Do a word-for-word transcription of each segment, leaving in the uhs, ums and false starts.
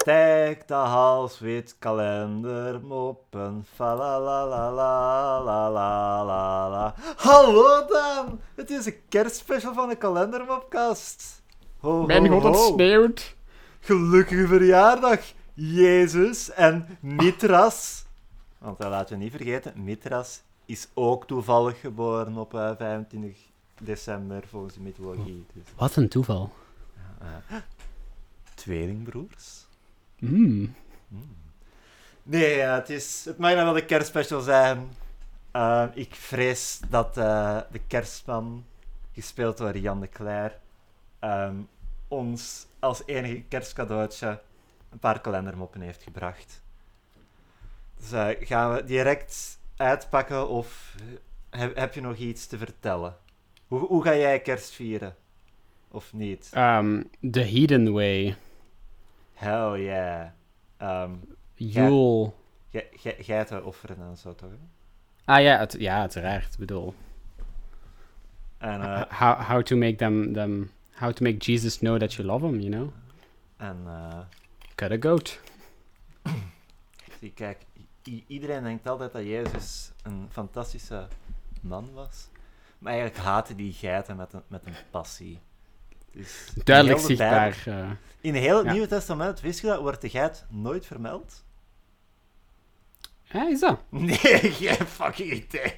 Stijk de hals wit kalendermoppen. Fa la la la la la la la la. Hallo dan! Het is een kerstspecial van de kalendermopkast. Ho, ho, Mijn god, het ho. sneeuwt. Gelukkige verjaardag, Jezus en Mithras. Want uh, laten we niet vergeten, Mithras is ook toevallig geboren op uh, vijfentwintig december volgens de mythologie. Dus, Wat een toeval. uh, tweelingbroers. Mm. Hmm. Nee, uh, het, is, het mag dan wel de kerstspecial zijn. Uh, ik vrees dat uh, de kerstman, gespeeld door Jan de Cler, um, ons als enige kerstcadeautje een paar kalendermoppen heeft gebracht. Dus uh, gaan we direct uitpakken of heb, heb je nog iets te vertellen? Hoe, hoe ga jij kerst vieren? Of niet? Um, the Hidden Way. Hell yeah. Um, Yule. Geiten offeren en zo toch? Hè? Ah ja, het, ja, uiteraard. Ik bedoel. En, uh, how, how to make them, them... How to make Jesus know that you love him, you know? en uh, Cut a goat. zie, kijk, i- iedereen denkt altijd dat Jezus een fantastische man was. Maar eigenlijk haten die geiten met een, met een passie. Dus Duidelijk in heel de Bijbel- zichtbaar. Uh, In heel het Ja. Nieuwe Testament, wist je dat, wordt de geit nooit vermeld? ah, is dat? Nee, geen fucking idee.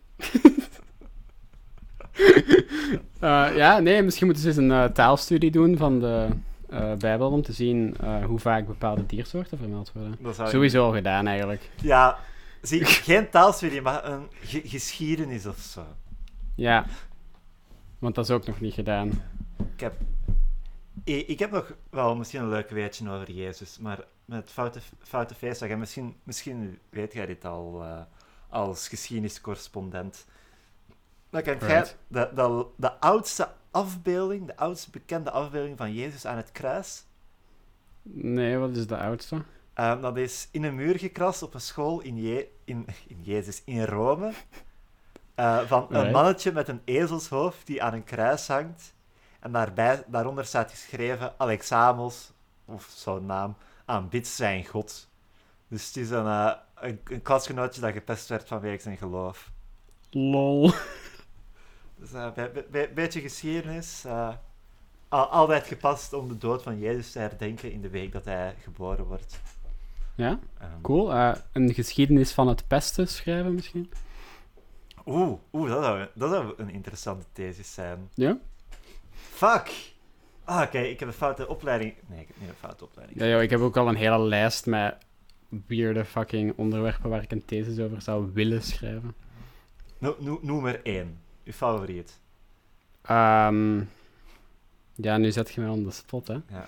Uh, ja, nee, misschien moeten ze eens een uh, taalstudie doen van de uh, Bijbel om te zien uh, hoe vaak bepaalde diersoorten vermeld worden. Dat zou je- Sowieso al gedaan, eigenlijk. Ja, zie, geen taalstudie, maar een ge- geschiedenis of zo. Ja. Want dat is ook nog niet gedaan. Ik heb, ik, ik heb nog wel misschien een leuk weetje over Jezus, maar met foute, foute feestdag. En misschien, misschien weet jij dit al uh, als geschiedeniscorrespondent. Dan kan jij Right. de, de, de oudste afbeelding, de oudste bekende afbeelding van Jezus aan het kruis. Nee, wat is de oudste? Um, dat is in een muur gekrast op een school in, Je- in, in Jezus, in Rome. Uh, van een Right. mannetje met een ezelshoofd die aan een kruis hangt. En daarbij, daaronder staat geschreven: Alexamos, of zo'n naam, aanbidt zijn God. Dus het is een, uh, een, een klasgenootje dat gepest werd vanwege zijn geloof. Lol. Dus een uh, be- be- be- beetje geschiedenis. Uh, al- altijd gepast om de dood van Jezus te herdenken in de week dat hij geboren wordt. Ja, Um, cool. Uh, een geschiedenis van het pesten schrijven misschien? Oeh, oeh dat, zou, dat zou een interessante thesis zijn. Ja? Fuck! Ah, oké, ik heb een foute opleiding. Nee, ik heb niet een foute opleiding. Ja, joh, ik heb ook al een hele lijst met weirde fucking onderwerpen waar ik een thesis over zou willen schrijven. No, no, noem er één. Uw favoriet. Um, ja, nu zet je mij on the spot, hè. Ja.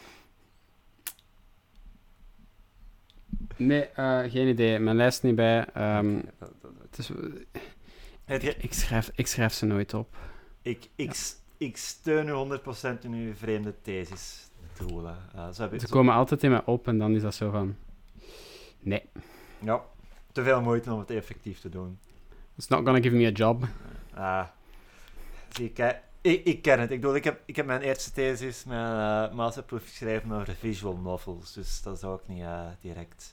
Nee, uh, geen idee. Mijn lijst niet bij. Um, Oké, dat- dat- dat- het is, Het ge- ik, schrijf, ik schrijf ze nooit op. ik, ik, s- ik steun u honderd procent in uw vreemde thesis doelen. Uh, zo heb je- Ze zo- komen altijd in mij op en dan is dat zo van... Nee, Ja, te veel moeite om het effectief te doen. it's not gonna give me a job. Ah, zie, kijk, ik, ik ken het. Ik bedoel, ik heb, ik heb mijn eerste thesis, mijn uh, masterproef geschreven over visual novels, dus dat is ook niet uh, direct...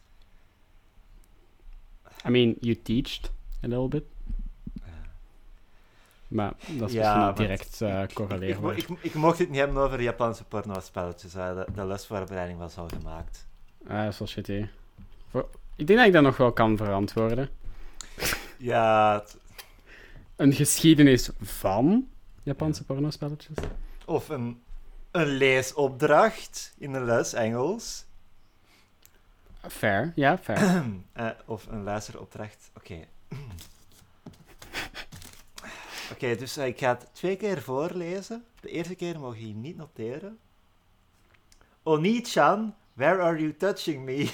I mean, you teached a little bit. uh, Maar dat is Ja, misschien maar niet direct uh, Ik, mo- correleerbaar. ik, ik mocht het niet hebben over Japanse porno-spelletjes. hè. De, de lesvoorbereiding was al gemaakt. Ah, dat is wel shitty. Voor... Ik denk dat ik dat nog wel kan verantwoorden. Ja, het- Een geschiedenis van Japanse pornospelletjes. of een, een leesopdracht in een les Engels. Fair, ja, fair. Eh, of een luisteropdracht. Oké. Oké, dus eh, ik ga het twee keer voorlezen. De eerste keer mag je niet noteren. Oni-chan, where are you touching me?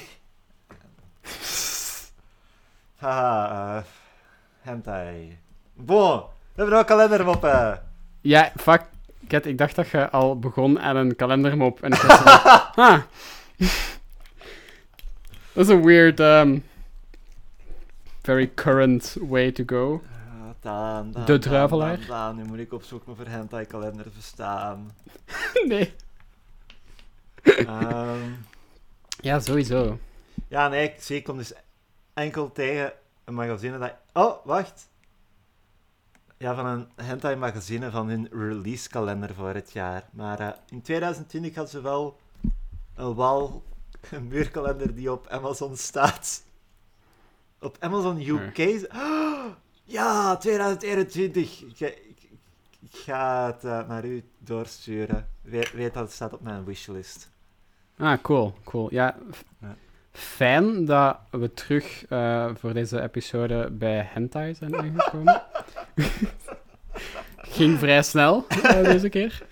Haha, uh, hentai. Bon, we hebben nog kalendermoppen. Ja, fuck. Ket, ik dacht dat je al begon aan een kalendermop. En ik was zo... ah. Dat is een weird, um, very current way to go. Ah, Daan, Daan, De Daan, druivelaar. Daan, Daan, nu moet ik op zoek naar voor hentai-kalender verstaan. Nee. Ehm Ja, sowieso. Ja, nee, ik zie, ik kom dus enkel tegen een magazine dat... Oh, wacht. Ja, van een hentai magazine van hun release kalender voor het jaar. Maar uh, in twintig twintig had ze wel een wal, een muurkalender die op Amazon staat. Op Amazon U K. Oh, ja, twintig eenentwintig. Ik, ik, ik ga het uh, naar u doorsturen. Weet, weet dat het staat op mijn wishlist. Ah, cool, cool. Ja, f- Ja. fijn dat we terug uh, voor deze episode bij hentai zijn aangekomen. Ging vrij snel uh, deze keer.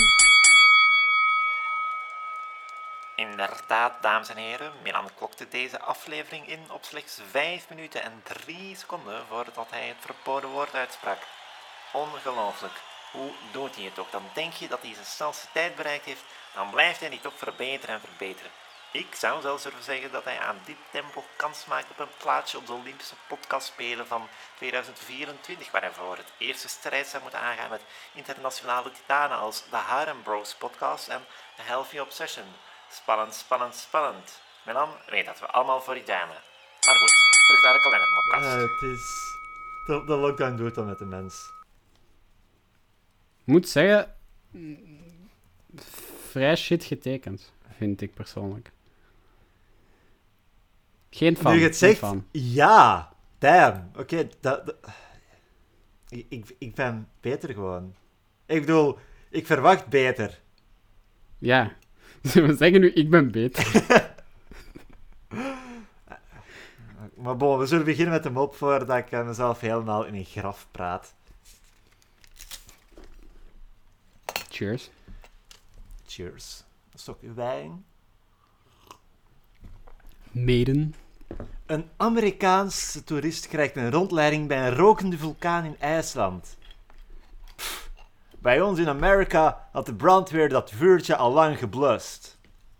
Inderdaad, dames en heren, Milan klokte deze aflevering in op slechts vijf minuten en drie seconden voordat hij het verboden woord uitsprak. Ongelooflijk. Hoe doet hij het toch? Dan denk je dat hij zijn snelste tijd bereikt heeft, dan blijft hij die toch verbeteren en verbeteren. Ik zou zelfs durven zeggen dat hij aan dit tempo kans maakt op een plaatsje op de Olympische podcastspelen van twintig vierentwintig, waar hij voor het eerste strijd zou moeten aangaan met internationale titanen als de Harem Bros podcast en The Healthy Obsession. Spannend, spannend, spannend. Milan weet dat we allemaal voor die duimen. Maar goed, terug naar de kalenderpodcast. Uh, het is... De, de lockdown doet dat met de mens. Ik moet zeggen, vrij shit getekend, vind ik persoonlijk. Geen fan. Nu je het zegt, fan. Ja, damn. Oké, okay, dat... dat... Ik, ik, ik ben beter gewoon. Ik bedoel, ik verwacht beter. Ja. We zeggen nu, ik ben beter. Maar bon, we zullen beginnen met de mop voordat ik uh, mezelf helemaal in een graf praat. Cheers. Cheers. Een stokje wijn. Meden. Een Amerikaanse toerist krijgt een rondleiding bij een rokende vulkaan in IJsland. Pff, bij ons in Amerika had de brandweer dat vuurtje al lang geblust.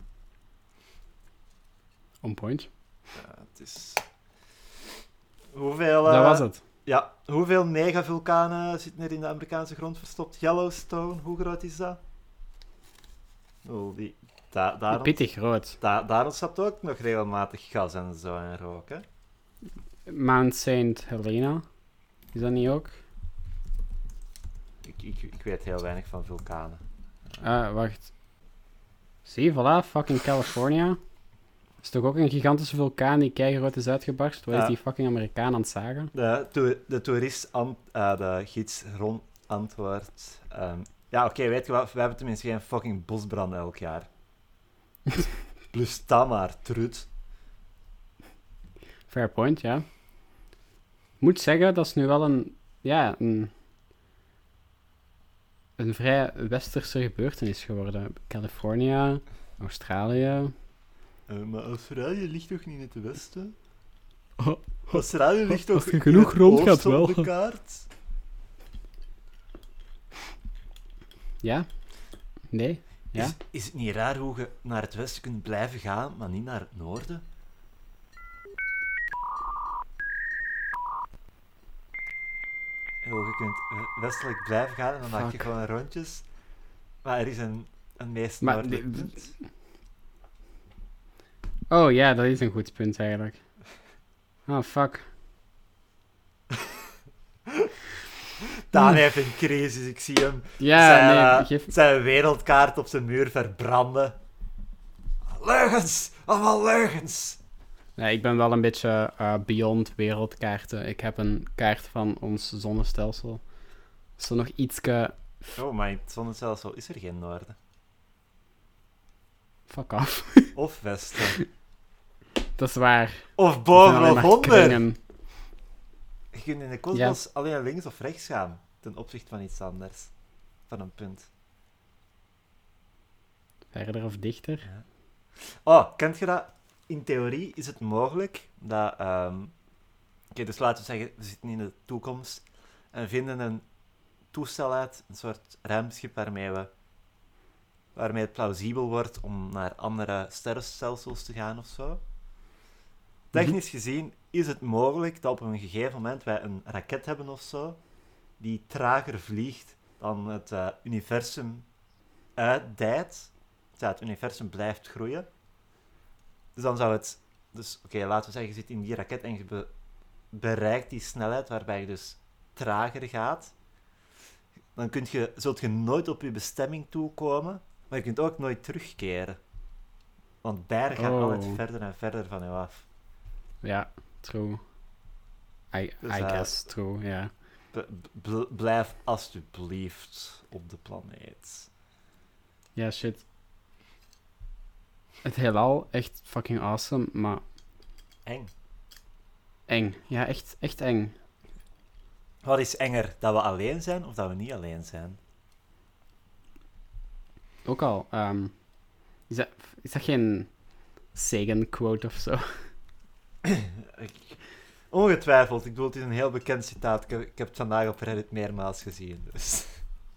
On point. Ja, het is... Hoeveel... Uh... Dat was het. Ja, hoeveel megavulkanen zitten er in de Amerikaanse grond verstopt? Yellowstone, hoe groot is dat? Oh, die... Da- daar Pittig groot. Da- daar ontstapt ook nog regelmatig gas en zo en rook, hè? Mount Saint Helena. Is dat niet ook? Ik, ik, ik weet heel weinig van vulkanen. Ah, uh, wacht. Zie, voilà, fucking California. Is toch ook een gigantische vulkaan die keigroot is uitgebarst? Wat ja. is die fucking Amerikaan aan het zagen? De, to- de toerist, an- uh, de gids rond antwoordt... Um, ja, oké, okay, weet je wat? We hebben tenminste geen fucking bosbranden elk jaar. Plus dat maar, trut. Fair point, ja. Ik moet zeggen, dat is nu wel een... Ja, een... Een vrij westerse gebeurtenis geworden. California, Australië... Uh, maar Australië ligt toch niet in het westen? Oh, Australië ligt toch als je genoeg rond gaat wel. op de kaart? Ja? Nee? Ja? Is, is het niet raar hoe je naar het westen kunt blijven gaan, maar niet naar het noorden? Hoe je kunt westelijk blijven gaan en dan Fuck. maak je gewoon rondjes. Maar er is een, een meest maar noordelijk de, punt. Oh ja, dat is een goed punt eigenlijk. Oh, fuck. Daan heeft een crisis, ik zie hem ja, zijn, nee, uh, geef... zijn wereldkaart op zijn muur verbranden. Leugens! Allemaal leugens! Nee, ik ben wel een beetje uh, beyond wereldkaarten. Ik heb een kaart van ons zonnestelsel. Zo nog ietske... Oh, maar in het zonnestelsel is er geen noorden. Fuck off. Of westen. Dat is waar. Of boven of onder. Kringen. Je kunt in de kosmos ja. alleen links of rechts gaan, ten opzichte van iets anders. Van een punt. Verder of dichter? Ja. Oh, kent je dat? In theorie is het mogelijk dat... Um... Oké, okay, dus laten we zeggen, we zitten in de toekomst en vinden een toestel uit, een soort ruimteschip waarmee we... waarmee het plausibel wordt om naar andere sterrenstelsels te gaan of zo. Technisch gezien is het mogelijk dat op een gegeven moment wij een raket hebben of zo, die trager vliegt dan het uh, universum uitdijt. Dus ja, het universum blijft groeien. Dus dan zou het... Dus oké, okay, laten we zeggen, je zit in die raket en je be, bereikt die snelheid waarbij je dus trager gaat. Dan kunt je, zult je nooit op je bestemming toekomen, maar je kunt ook nooit terugkeren. Want bijen gaan Oh. altijd verder en verder van je af. Ja, true. I, Dus, I uh, guess, true, ja. B- b- blijf alsjeblieft op de planeet. Ja, shit. Het heelal, echt fucking awesome, maar Eng. eng. Ja, echt, echt eng. Wat is enger? Dat we alleen zijn of dat we niet alleen zijn? Ook al, um, is, dat, is dat geen Sagan-quote of zo? Ik- Ongetwijfeld. Ik bedoel, het is een heel bekend citaat. Ik heb, ik heb het vandaag op Reddit meermaals gezien. Dus.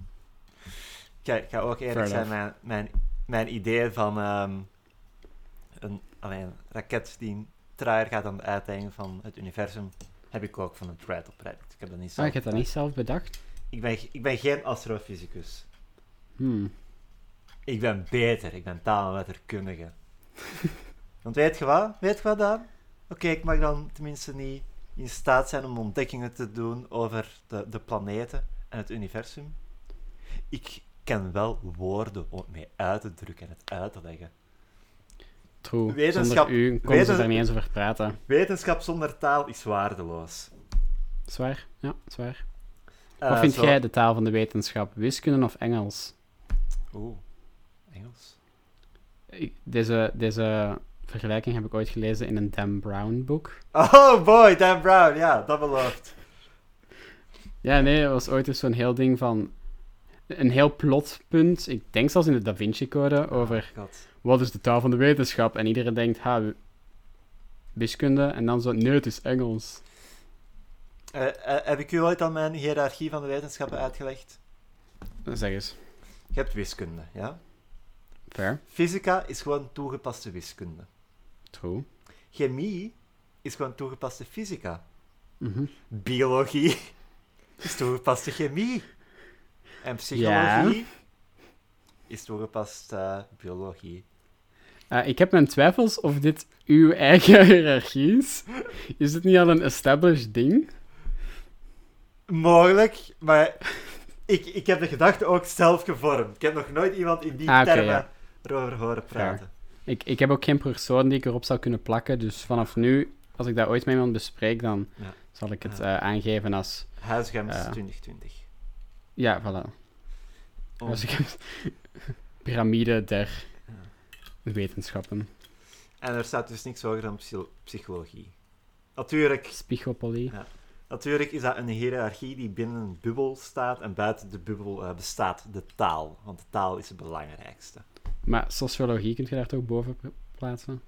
Kijk, ik ga ook eerlijk Fair zijn. Mijn, mijn, mijn idee van um, een, allee, een raket die een trager gaat aan het uiteinde van het universum, heb ik ook van een thread op Reddit. Ik heb dat niet Ah, zelf ik heb dat niet zelf bedacht. Ik ben, ik ben geen astrofysicus. Hmm. Ik ben beter. Ik ben taal- en letterkundige. Want weet je wat? Weet je wat dan? Oké, okay, ik mag dan tenminste niet in staat zijn om ontdekkingen te doen over de, de planeten en het universum. Ik ken wel woorden om het mee uit te drukken en het uit te leggen. True. Wetenschap- Zonder u kon weten- ze er niet eens over praten. Wetenschap zonder taal is waardeloos. Zwaar, ja, zwaar. Uh, Wat vind zo- jij de taal van de wetenschap? Wiskunde of Engels? Oeh, Engels. Ik- Deze, deze vergelijking heb ik ooit gelezen in een Dan Brown boek. Oh boy, Dan Brown, ja, dat belooft. Ja, nee, dat was ooit eens zo'n heel ding van... Een heel plotpunt, ik denk zelfs in de Da Vinci Code, over Oh, God. wat is de taal van de wetenschap? En iedereen denkt, ha, w- wiskunde. En dan zo, nee, het is Engels. Uh, uh, heb ik u ooit al mijn hiërarchie van de wetenschappen uitgelegd? Zeg eens. Je hebt wiskunde, ja? Fair. Fysica is gewoon toegepaste wiskunde. True. Chemie is gewoon toegepaste fysica. Mhm. Biologie is toegepaste chemie. En psychologie is toegepast uh, biologie. Uh, ik heb mijn twijfels of dit uw eigen hiërarchie is. Is het niet al een established ding? Mogelijk, maar ik, ik heb de gedachte ook zelf gevormd. Ik heb nog nooit iemand in die Ah, oké, termen ja. erover horen praten. Ik, ik heb ook geen persoon die ik erop zou kunnen plakken, dus vanaf nu, als ik dat ooit met iemand bespreek, dan Ja. zal ik het Ja. uh, aangeven als... Huisgems Uh, twintig twintig. Ja, voilà. Oh. Dus ik heb piramide der Ja. wetenschappen. En er staat dus niks hoger dan psy- psychologie. Natuurlijk, Spichopolie. Ja. natuurlijk is dat een hiërarchie die binnen een bubbel staat en buiten de bubbel uh, bestaat de taal. Want de taal is het belangrijkste. Maar sociologie kun je daar toch boven p- plaatsen?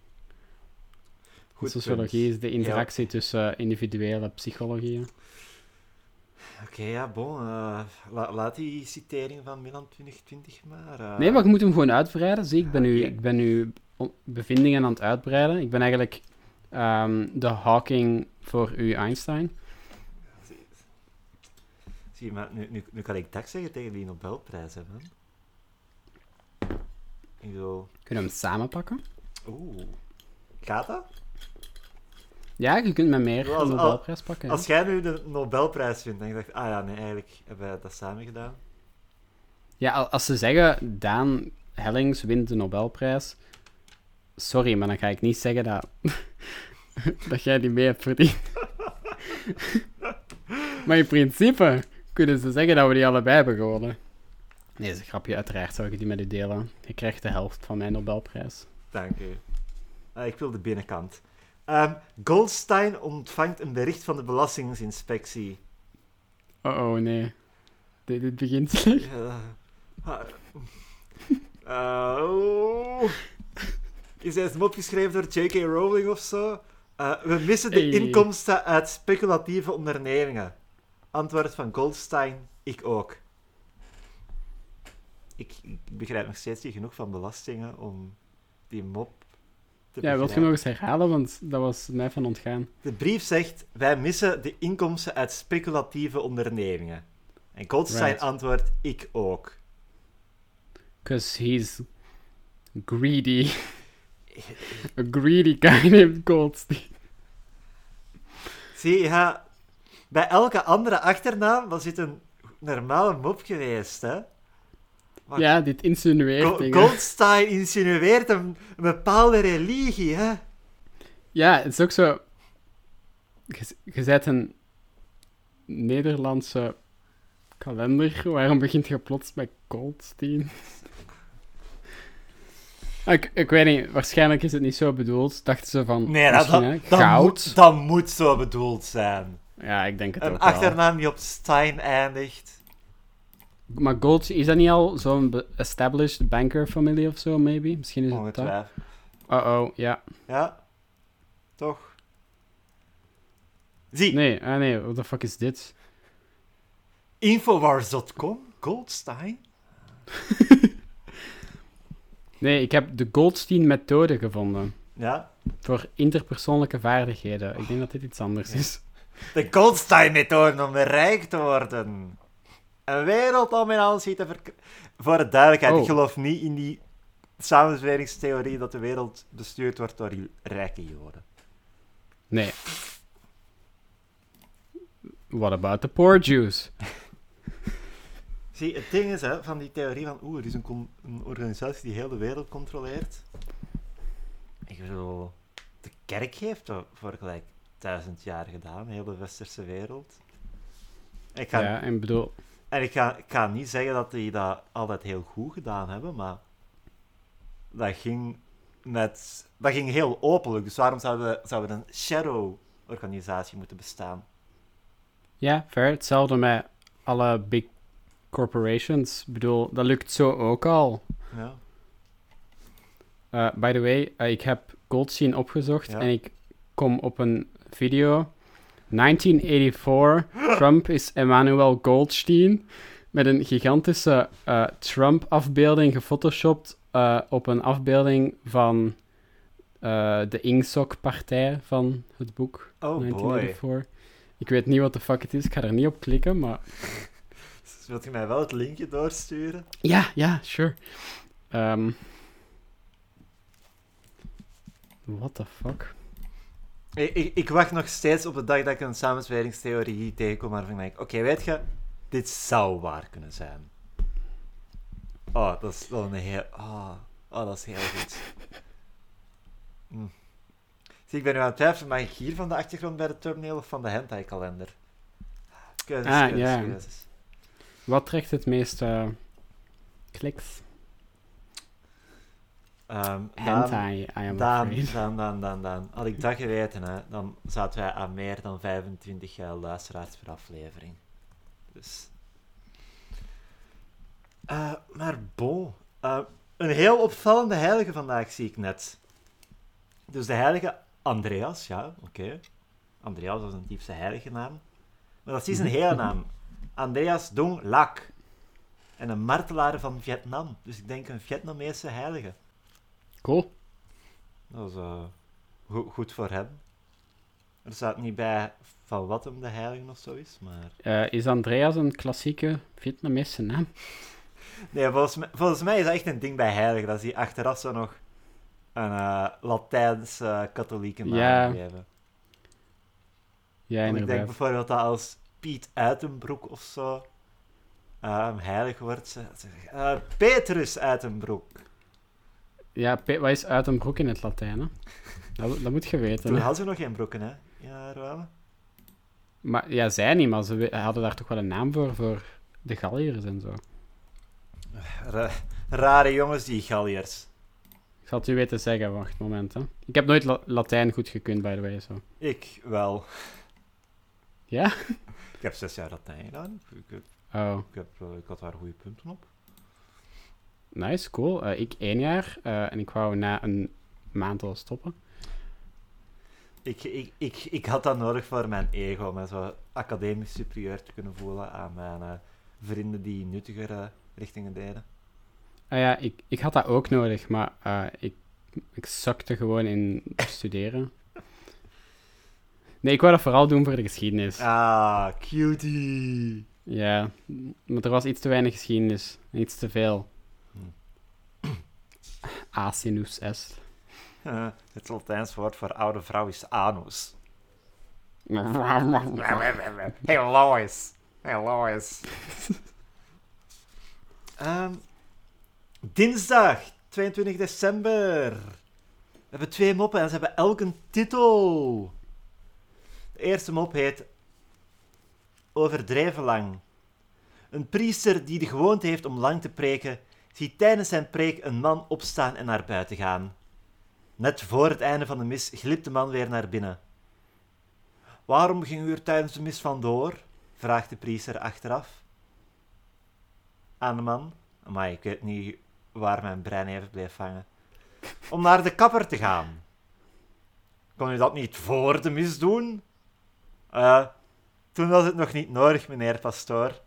Goed Sociologie punt. is de interactie tussen uh, individuele psychologieën. Oké, okay, ja, bon. Uh, la, laat die citering van Milan twintig twintig maar. Uh... Nee, maar je moet hem gewoon uitbreiden. Zie, ik ben nu, Oké. ik ben nu on- bevindingen aan het uitbreiden. Ik ben eigenlijk um, de Hawking voor u Einstein. Zie, zie je, maar nu, nu, nu kan ik dag zeggen tegen die Nobelprijs hebben. Ik bedoel... Kunnen we hem samenpakken? Oeh. Gaat dat? Ja, je kunt met meer Als- een Nobelprijs pakken. ja. Als jij nu de Nobelprijs vindt, dan denk ik, ah ja, nee, eigenlijk hebben wij dat samen gedaan. Ja, al- als ze zeggen, Daan Hellings wint de Nobelprijs, sorry, maar dan ga ik niet zeggen dat, dat jij die mee hebt verdiend. Maar in principe kunnen ze zeggen dat we die allebei hebben gewonnen. Nee, dat is een grapje. Uiteraard zou ik die met u delen. Je krijgt de helft van mijn Nobelprijs. Dank u. Uh, ik wil de binnenkant. Um, Goldstein ontvangt een bericht van de Belastinginspectie. Oh, oh, nee. Dit, dit begint slecht. Uh, uh, oh. Is hij opgeschreven door J K Rowling of zo? Uh, we missen de Hey. inkomsten uit speculatieve ondernemingen. Antwoord van Goldstein, ik ook. Ik, ik begrijp nog steeds niet genoeg van belastingen om die mop te Ja, wilt je begrijpen. nog eens herhalen? Want dat was mij van ontgaan. De brief zegt, wij missen de inkomsten uit speculatieve ondernemingen. En Goldstein Right. antwoordt, ik ook. Because he's greedy. A greedy guy named Goldstein. Zie, ja... Bij elke andere achternaam was dit een normale mop geweest, hè? Maar Ja, dit insinueert Go- dingen. Goldstein insinueert een, een bepaalde religie, hè? Ja, het is ook zo... Je, je bent een Nederlandse kalender. Waarom begint je plots met Goldstein? Ah, ik, ik weet niet, waarschijnlijk is het niet zo bedoeld. Dachten ze van, Nee, dat, misschien, dat, hè, dat, goud. moet, dat moet zo bedoeld zijn. Ja, ik denk het Een ook wel. achternaam die op Stein eindigt. Maar Gold, is dat niet al zo'n be- established banker familie of zo, maybe? Misschien is het dat. Ongetwijfeld. Uh-oh, ja. Ja, toch? Zie, Nee, ah nee, what the fuck is dit? Infowars punt com, Goldstein. Nee, ik heb de Goldstein-methode gevonden. Ja, Voor interpersoonlijke vaardigheden. Ik denk dat dit iets anders is. de Goldstein-methode om rijk te worden. Een werelddominantie te verkrijgen. Voor de duidelijkheid, Oh. ik geloof niet in die samenzweringstheorie dat de wereld bestuurd wordt door rijke joden. Nee. What about the poor Jews? Zie, het ding is, hè, van die theorie van oeh, er is een, con- een organisatie die heel de wereld controleert. Ik bedoel, de kerk heeft dat voor gelijk duizend jaar gedaan, heel de westerse wereld. Ik ga, Ja, en bedoel... En ik ga, ik ga niet zeggen dat die dat altijd heel goed gedaan hebben, maar dat ging, met, dat ging heel openlijk. Dus waarom zouden we, zouden we een shadow-organisatie moeten bestaan? Ja, fair. Hetzelfde met alle big corporations. Ik bedoel, dat lukt zo ook al. Ja. Uh, by the way, uh, ik heb Goldstein opgezocht Ja. en ik kom op een video. negentien eenennegentig, Trump is Emmanuel Goldstein. Met een gigantische uh, Trump-afbeelding gefotoshopt uh, op een afbeelding van uh, de Ingsoc-partij van het boek Oh negentien boy. eenennegentig. Ik weet niet wat de fuck het is, ik ga er niet op klikken, maar... Dus wilt je mij wel het linkje doorsturen? Ja, ja, sure. Um, what the fuck? Ik, ik, ik wacht nog steeds op de dag dat ik een samenzweringstheorie tegenkom waarvan ik denk, oké, weet je, dit zou waar kunnen zijn. Oh, dat is wel een heel... Oh, oh dat is heel goed. Hm. Zie, ik ben nu aan het twijfelen, mag ik hier van de achtergrond bij de thumbnail of van de hentai-kalender? Keuzes, Ah, keuzes, ja. keuzes. Wat trekt het meeste uh, kliks? Um, Hentai, I am Dan, afraid. dan, dan, dan, dan. Had ik dat geweten, hè, dan zaten wij aan meer dan vijfentwintig uh, luisteraars per aflevering. Dus... Uh, maar bon. Uh, een heel opvallende heilige vandaag zie ik net. Dus de heilige Andreas, ja, oké. Okay. Andreas was een typische heilige naam. Maar dat is zijn hele naam. Andreas Dong Lac. En een martelaar van Vietnam. Dus ik denk een Vietnamese heilige. Cool. Dat is uh, go- goed voor hem. Er staat niet bij van wat hem de heilige of zo is, maar... Uh, is Andreas een klassieke Vietnamese naam? Nee, volgens mij, volgens mij is dat echt een ding bij heiligen, dat ze die achteraf zo nog een uh, Latijnse uh, katholieke naam Ja. geven. Ja, Want ik denk inderdaad. bijvoorbeeld dat als Piet Uitenbroek of zo uh, heilig wordt, ze, ze, uh, Petrus Uitenbroek. Ja, Pe- wat is uit een broek in het Latijn, hè? Dat, dat moet je weten. Toen Hè? hadden ze nog geen broeken, hè? Ja, Roame? Maar ja, zij niet, maar ze we- hadden daar toch wel een naam voor, voor de Galliërs en zo. Ra- rare jongens, die Galliërs. Ik zal het u weten zeggen, wacht, moment, hè. Ik heb nooit La- Latijn goed gekund, by the way, zo. Ik wel. Ja? Ik heb zes jaar Latijn gedaan. Ik, ik, Oh, ik, heb, uh, ik had daar goede punten op. nice, cool. Uh, ik één jaar, uh, en ik wou na een maand al stoppen. Ik, ik, ik, ik had dat nodig voor mijn ego, om me zo academisch superieur te kunnen voelen aan mijn uh, vrienden die nuttigere richtingen deden. Ah ja, ik, ik had dat ook nodig, maar uh, ik, ik zakte gewoon in studeren. Nee, ik wou dat vooral doen voor de geschiedenis. Ah, cutie. Ja, maar er was iets te weinig geschiedenis. Iets te veel. Hm. Asinus est. Het Latijns woord voor oude vrouw is anus. Hey Lois. Hey Lois. um, dinsdag, tweeëntwintig december. We hebben twee moppen en ze hebben elk een titel. De eerste mop heet Overdreven lang. Een priester die de gewoonte heeft om lang te preken, ziet tijdens zijn preek een man opstaan en naar buiten gaan. Net voor het einde van de mis glipt de man weer naar binnen. Waarom ging u er tijdens de mis vandoor? Vraagt de priester achteraf. Aan de man. Maar ik weet niet waar mijn brein even bleef hangen. Om naar de kapper te gaan. Kon u dat niet voor de mis doen? Uh, toen was het nog niet nodig, meneer pastoor.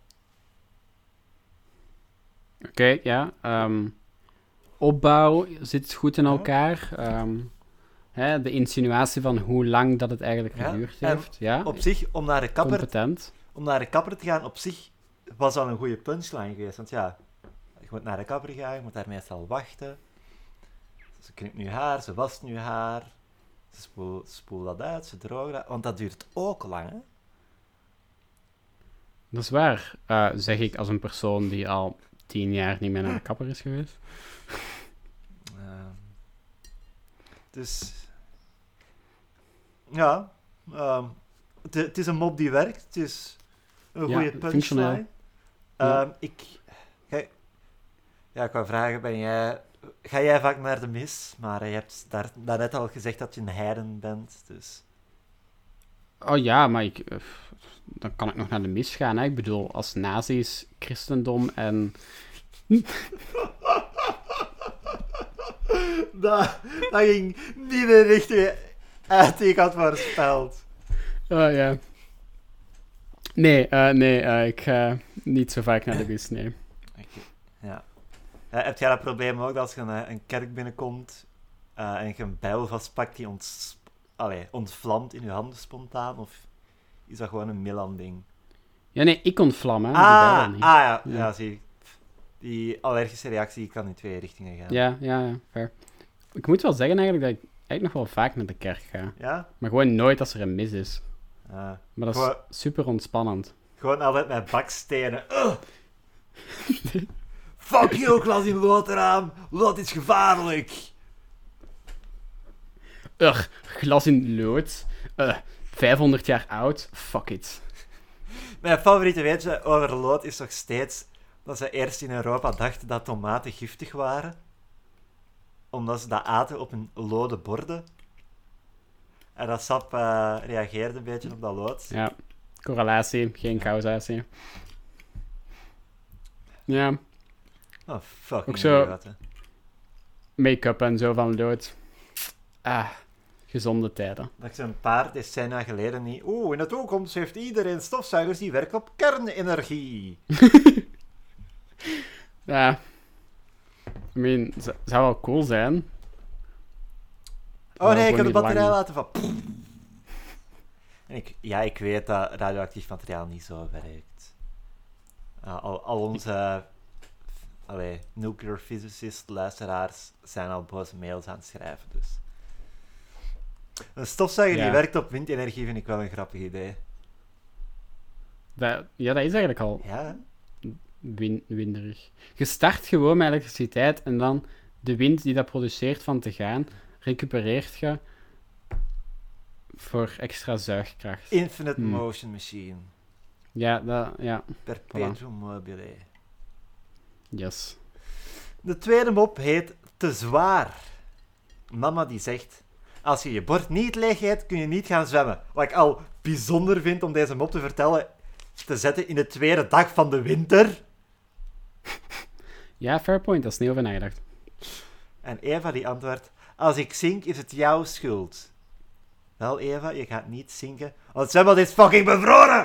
Oké, okay, ja. Um, opbouw zit goed in elkaar. Um, hè, de insinuatie van hoe lang dat het eigenlijk geduurd ja, heeft. Ja. Op zich, om naar de kapper... Competent. Om naar de kapper te gaan, op zich was al een goede punchline geweest. Want ja, je moet naar de kapper gaan, je moet daar meestal wachten. Ze knipt nu haar, ze wast nu haar. Ze spoelt spoel dat uit, ze droogt dat. Want dat duurt ook lang, hè? Dat is waar, uh, zeg ik als een persoon die al tien jaar niet meer naar de kapper is geweest. Uh, dus... Ja. Uh, het is een mop die werkt. Het is een ja, goede punchline. Uh, ja. Ik... Ga, ja, ik wou vragen, ben jij... Ga jij vaak naar de mis? Maar je hebt daar, daarnet al gezegd dat je een heiden bent, dus... Oh ja, maar ik... Uh, dan kan ik nog naar de mis gaan, hè. Ik bedoel, als nazi's, christendom en... dat, dat ging niet de richtige uit die ik had voorspeld. Oh ja. Nee, uh, nee, uh, ik ga niet zo vaak naar de mis, nee. Okay. Ja. Uh, heb jij dat probleem ook dat als je een, een kerk binnenkomt uh, en je een bijl vastpakt die ont, allee, ontvlamt in je handen spontaan? Of is dat gewoon een Milan-ding? Ja, nee, ik ontvlam, hè. Ah, die ah ja, ja. ja, zie. Die allergische reactie kan in twee richtingen gaan. Ja, ja, ja, fair. Ik moet wel zeggen eigenlijk dat ik eigenlijk nog wel vaak naar de kerk ga. Ja? Maar gewoon nooit als er een mis is. Uh, maar dat gewoon, is super ontspannend. Gewoon altijd met bakstenen. Uh. Fuck you, glas in looderaam. Lood is gevaarlijk. Ugh, glas in lood. Uh, vijfhonderd jaar oud. Fuck it. Mijn favoriete weetje over lood is nog steeds dat ze eerst in Europa dachten dat tomaten giftig waren. Omdat ze dat aten op een lode borden. En dat sap uh, reageerde een beetje op dat lood. Ja, correlatie, geen causatie. Ja. Oh, fucking ook zo idioten. Make-up en zo van lood. Ah, gezonde tijden. Dat ik ze een paar decennia geleden niet... Oeh, in de toekomst heeft iedereen stofzuigers die werken op kernenergie. Ja. I mean, z- zou wel cool zijn. Oh nee, ik kan de niet batterij lang. laten van... En ik, ja, ik weet dat radioactief materiaal niet zo werkt. Uh, al, al onze... Allee, nuclear physicist luisteraars zijn al boze mails aan het schrijven, dus... Een stofzuiger Ja. die werkt op windenergie vind ik wel een grappig idee. Dat, ja, dat is eigenlijk al Ja, win- winderig. Je start gewoon met elektriciteit en dan de wind die dat produceert van te gaan, recupereert je voor extra zuigkracht. Infinite Hmm. Motion Machine. Ja, dat, ja, Perpetuum mobile. yes. De tweede mop heet Te zwaar. Mama die zegt... Als je je bord niet leeg eet, kun je niet gaan zwemmen. Wat ik al bijzonder vind om deze mop te vertellen... te zetten in de tweede dag van de winter. Ja, fair point, dat is niet over nagedacht. En Eva die antwoordt... Als ik zink, is het jouw schuld. Wel, Eva, je gaat niet zinken, want het zwembad is fucking bevroren!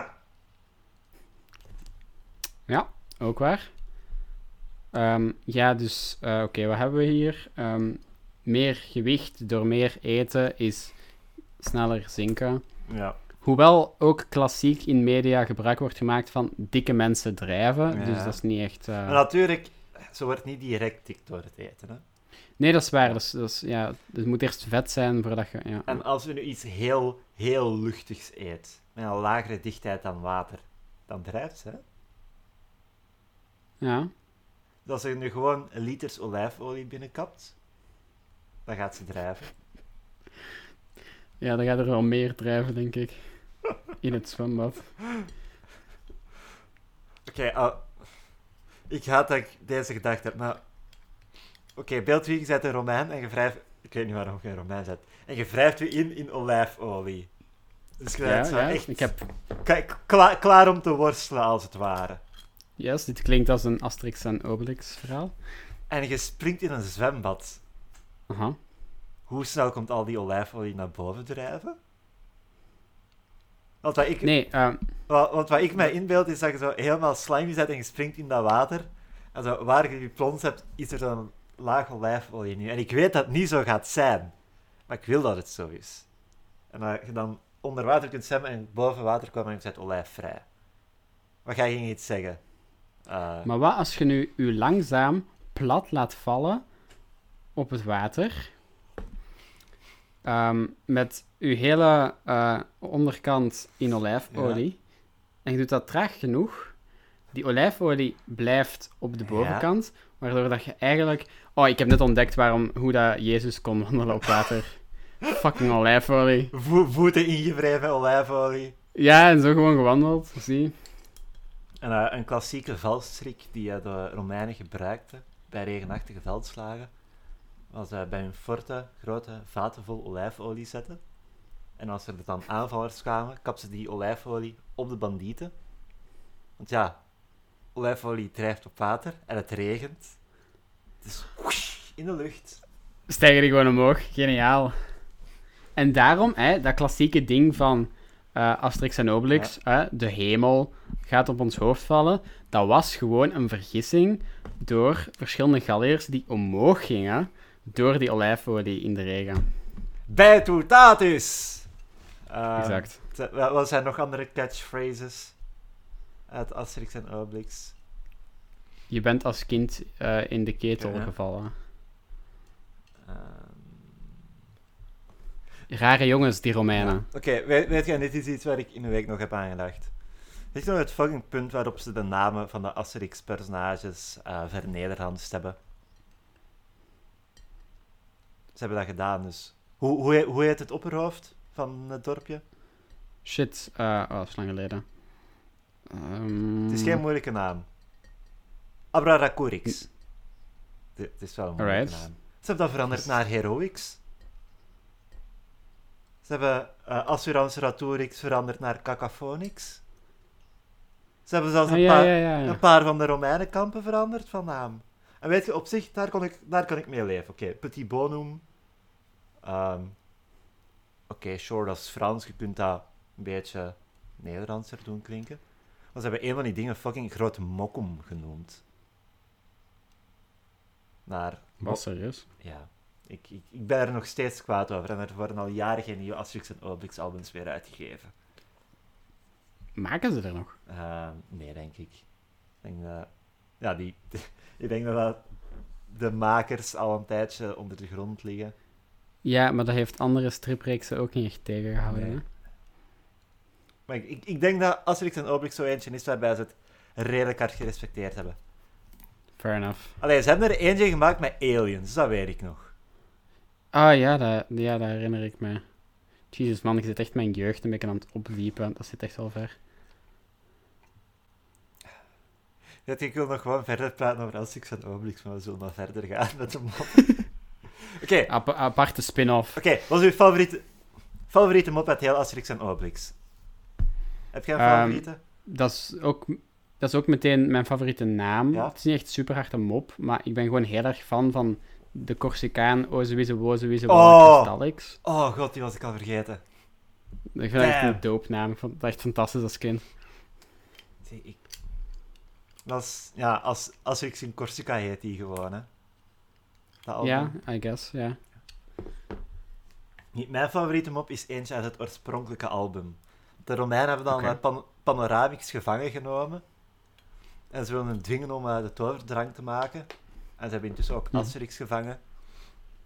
Ja, ook waar. Um, ja, dus, uh, oké, okay, wat hebben we hier? Um, meer gewicht door meer eten is sneller zinken. Ja. Hoewel ook klassiek in media gebruik wordt gemaakt van dikke mensen drijven, Ja. dus dat is niet echt... Uh... Maar natuurlijk, ze wordt niet direct dik door het eten, hè. Nee, dat is waar. Dat is, dat is, ja, het moet eerst vet zijn voordat je... Ja. En als we nu iets heel, heel luchtigs eet, met een lagere dichtheid dan water, dan drijft ze, hè? Ja. Dus als je nu gewoon liters olijfolie binnenkapt, dan gaat ze drijven. Ja, dan gaat er wel meer drijven, denk ik. In het zwembad. Oké, okay, uh, ik haat dat ik deze gedachte heb, maar... Oké, okay, beeld wie je bent een Romein en je wrijft... Ik weet niet waarom je een Romein bent. En je wrijft je in in olijfolie. Dus je bent Ja, zo ja, echt ik heb... k- klaar, klaar om te worstelen, als het ware. Yes, dit klinkt als een Asterix en Obelix verhaal. En je springt in een zwembad. Aha. Hoe snel komt al die olijfolie naar boven drijven? Want wat ik, Nee, uh, wat, want wat ik mij inbeeld is dat je zo helemaal slimy bent en je springt in dat water. En zo, waar je je plons hebt, is er zo'n laag olijfolie nu. En ik weet dat het niet zo gaat zijn. Maar ik wil dat het zo is. En dat je dan onder water kunt zwemmen en boven water komt en je zet olijfvrij. Wat ga je iets zeggen? Uh, maar wat als je nu je langzaam plat laat vallen op het water, um, met je hele uh, onderkant in olijfolie, ja. En je doet dat traag genoeg, die olijfolie blijft op de bovenkant, ja. Waardoor dat je eigenlijk... Oh, ik heb net ontdekt waarom, hoe dat Jezus kon wandelen op water. Fucking olijfolie. Vo- voeten ingewreven olijfolie. Ja, en zo gewoon gewandeld, zie. En, uh, een klassieke veldstrik die uh, de Romeinen gebruikten bij regenachtige veldslagen was uh, bij hun forten grote vaten vol olijfolie zetten. En als er dan aanvallers kwamen, kapten ze die olijfolie op de bandieten. Want ja, olijfolie drijft op water en het regent. Dus whoosh, in de lucht. Stijgen die gewoon omhoog. Geniaal. En daarom, hè, dat klassieke ding van uh, Asterix en Obelix, ja. hè, de hemel gaat op ons hoofd vallen, dat was gewoon een vergissing door verschillende galleers die omhoog gingen door die olijfolie in de regen. Bijtoetatis! Uh, exact. T- wat zijn nog andere catchphrases uit Asterix en Obelix? Je bent als kind uh, in de ketel ja. gevallen. Um... Rare jongens, die Romeinen. Ja. Oké, okay, weet, weet je, dit is iets waar ik in de week nog heb aangedacht. Weet je nog het fucking punt waarop ze de namen van de Asterix-personages uh, vernederhandst hebben? Ze hebben dat gedaan, dus... Hoe, hoe, hoe heet het opperhoofd van het dorpje? Shit, uh, oh, dat is lang geleden. Um... Het is geen moeilijke naam. Abraracourix. Het is wel een moeilijke Alright. naam. Ze hebben dat veranderd naar Heroix. Ze hebben uh, Assuranceraturix veranderd naar Cacaphonix. Ze hebben zelfs een, ah, ja, paar, ja, ja, ja. een paar van de Romeinenkampen veranderd van naam. En weet je, op zich, daar kon ik, daar kon ik mee leven. Oké, okay, Petit Bonum. Um, Oké, okay, sure, dat is Frans. Je kunt dat een beetje Nederlandser doen klinken. Maar ze hebben een van die dingen fucking Grote Mokkum genoemd. Naar... Wat, serieus? Ja. Ik, ik, ik ben er nog steeds kwaad over. En er worden al jaren geen nieuwe Asterix en Obelix albums weer uitgegeven. Maken ze er nog? Uh, nee, denk ik. Ik denk dat... Ja, die... ik denk dat de makers al een tijdje onder de grond liggen. Ja, maar dat heeft andere stripreeksen ook niet echt tegengehouden. Nee. Hè? Maar ik, ik, ik denk dat Asterix en Obelix zo eentje is waarbij ze het redelijk hard gerespecteerd hebben. Fair enough. Allee, ze hebben er eentje gemaakt met aliens, dat weet ik nog. Ah ja, dat, ja, dat herinner ik me. Jezus man, ik zit echt mijn jeugd een beetje aan het opwiepen. Dat zit echt wel ver. Dat ik wil nog gewoon verder praten over Asterix en Obelix, maar we zullen maar verder gaan met de mop. Oké. Okay. Ap- aparte spin-off. Oké, okay, wat is uw favoriete, favoriete mop uit heel Asterix en Obelix? Heb jij een favoriete? Um, dat, is ook, dat is ook meteen mijn favoriete naam. Ja? Het is niet echt super hard een mop, maar ik ben gewoon heel erg fan van de Corsicaan Ozewieze Wozewieze Wallakastalix. Oh god, die was ik al vergeten. Ik vind dat echt een dope naam. Ik vond dat echt fantastisch als kind. Zie, ik... Dat is, ja, als, als ik in Corsica heet die gewoon, hè. Ja, yeah, I guess, ja. Yeah. Mijn favoriete mop is eentje uit het oorspronkelijke album. De Romeinen hebben dan okay. pan- Panoramix gevangen genomen. En ze wilden hem dwingen om uh, de toverdrank te maken. En ze hebben intussen ook Asterix hm. gevangen.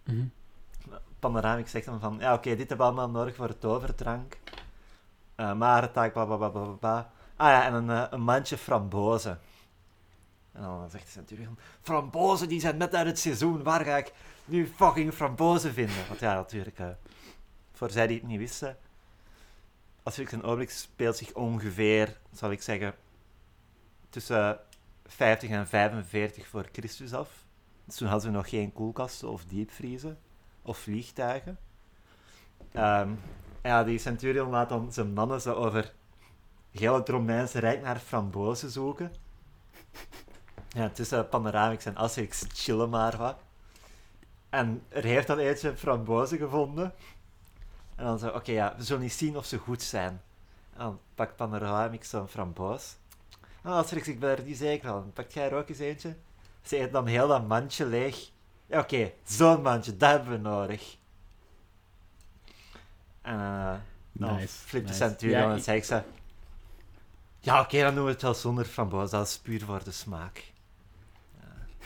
Mm-hmm. Panoramix zegt dan van, ja oké, okay, dit hebben we allemaal nodig voor het overdrank. Uh, marentaak, bla bla bla bla bla. Ah ja, en een, uh, een mandje frambozen. En dan zegt hij natuurlijk van, frambozen die zijn net uit het seizoen, waar ga ik nu fucking frambozen vinden? Want ja, natuurlijk, uh, voor zij die het niet wisten, Asterix en Obelix speelt zich ongeveer, zal ik zeggen, tussen vijftig en vijfenveertig voor Christus af. Dus toen hadden we nog geen koelkasten of diepvriezen of vliegtuigen. Um, ja, die centurion laat dan zijn mannen zo over heel het Romeinse Rijk naar frambozen zoeken. Ja, tussen Panoramix en Asterix chillen maar wat. En er heeft dan eentje frambozen gevonden. En dan zo, oké, okay, ja, we zullen niet zien of ze goed zijn. En dan pakt Panoramix zo'n framboos. Oh, Asterix, ik ben er niet zeker van. Pakt jij er ook eens eentje? Ze eet dan heel dat mandje leeg. Ja, oké, okay, zo'n mandje, dat hebben we nodig. En uh, dan nice, flipt de nice. centurion Ja, en zegt ze... Ja, oké, okay, dan doen we het wel zonder framboos. Dat is puur voor de smaak. Ja.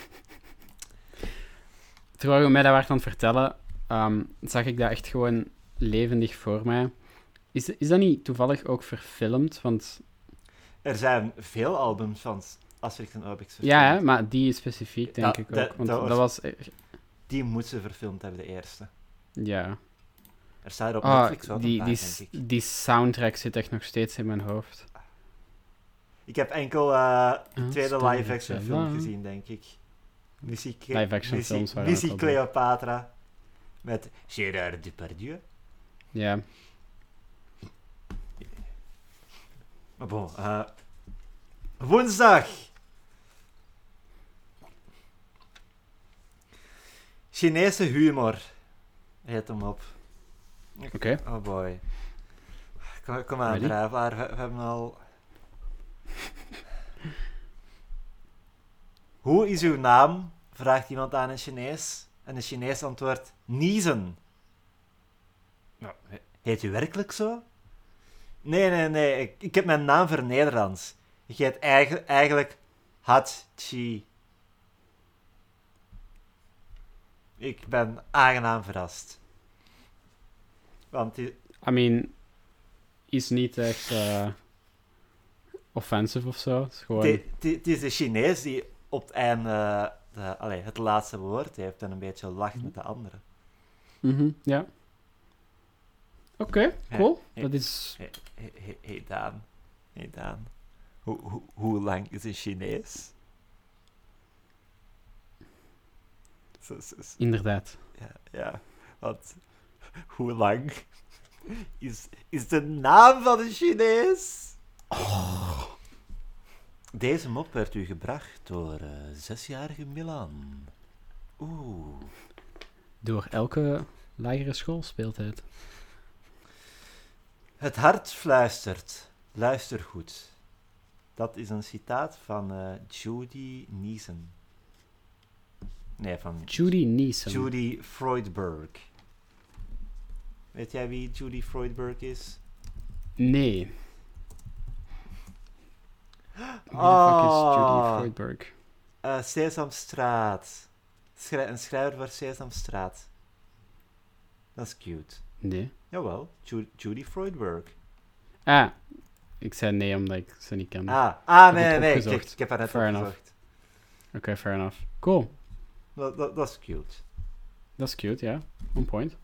Terwijl je mij dat werd aan het vertellen, um, zag ik dat echt gewoon levendig voor mij. Is, is dat niet toevallig ook verfilmd? Want... Er zijn veel albums van Asterix en Obelix verfilmd. Ja, hè, maar die specifiek, denk ja, ik de, ook. Want dat dat was... Die moet ze verfilmd hebben, de eerste. Ja. Er staat er op oh, Netflix wel die, een die, paar, denk ik. die soundtrack zit echt nog steeds in mijn hoofd. Ik heb enkel uh, de Oh, tweede live-action film gezien, denk ik. Missie, Cle- Live-action Missie, films waren Missie ook wel Cleopatra. Met Gérard Depardieu. Ja. Maar bon, uh, woensdag. Chinese humor. Heet hem op. Oké. Okay. Oh boy. Kom, kom aan, Ready? Drijflaar. We, we hebben al... Hoe is uw naam? Vraagt iemand aan een Chinees. En de Chinees antwoordt, Niezen. Nou, heet u werkelijk zo? Nee, nee, nee. Ik, ik heb mijn naam voor Nederlands. Ik heet eigen, eigenlijk Hat Chi. Ik ben aangenaam verrast. Want die... I mean, is niet echt uh, offensive of zo. Het is gewoon... Het is de Chinees die op het einde de, allee, het laatste woord heeft en een beetje lacht met de anderen. Mm-hmm, ja. Oké, okay, cool. Hey, dat is... Hé, hey, hey, hey Daan. Hey Daan. Hoe, hoe, hoe lang is een Chinees? Zo, zo, zo. Inderdaad. Ja, ja, want hoe lang is, is de naam van een Chinees? Oh. Deze mop werd u gebracht door uh, zesjarige Milan. Oeh. Door elke lagere schoolspeeltijd. Het hart fluistert. Luister goed. Dat is een citaat van uh, Judy Neeson. Nee, van... Judy Neeson. Judy Freudberg. Weet jij wie Judy Freudberg is? Nee. Wie oh. de fuck is Judy Freudberg? Uh, Sesamstraat. Schrij- een schrijver voor Sesamstraat. Dat is cute. Nee. Jawel, Ju- Judy Freudberg. Ah, ik zei nee omdat ik ze niet ken. Ah, ah Heb nee, ik nee, ik, opgezocht. ik heb haar net Fair opgezocht. Oké, okay, fair enough. Cool. Dat, dat, dat is cute. Dat is cute, ja. On point.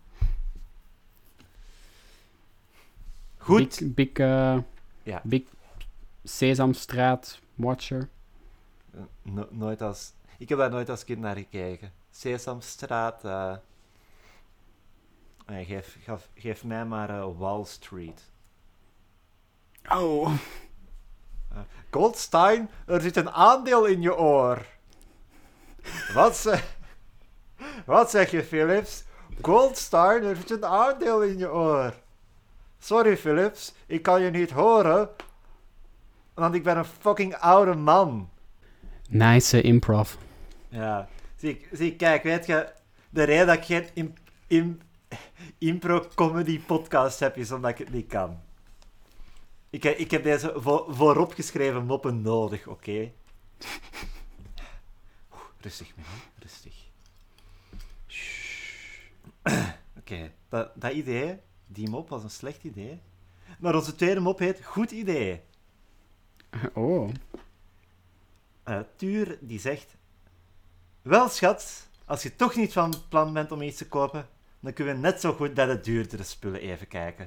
Goed. Big, big, uh, Ja. big Sesamstraat watcher. No- nooit als... Ik heb daar nooit als kind naar gekeken. Sesamstraat... Uh... Nee, geef, geef, geef mij maar uh, Wall Street. Oh. Uh, Goldstein, er zit een aandeel in je oor. Wat, ze- Wat zeg je, Philips? Goldstein, er zit een aandeel in je oor. Sorry, Philips, ik kan je niet horen. Want ik ben een fucking oude man. Nice uh, improv. Ja, zie, zie, kijk, weet je, de reden dat ik geen im, im, impro-comedy podcast heb, is omdat ik het niet kan. Ik, ik heb deze vo, vooropgeschreven moppen nodig, oké? Okay? Rustig, man, rustig. Shh. Oké, okay. dat, dat idee, die mop was een slecht idee. Maar onze tweede mop heet Goed Idee. Oh. Uh, Tuur die zegt... Wel, schat, als je toch niet van plan bent om iets te kopen, dan kunnen we net zo goed naar de duurdere spullen even kijken.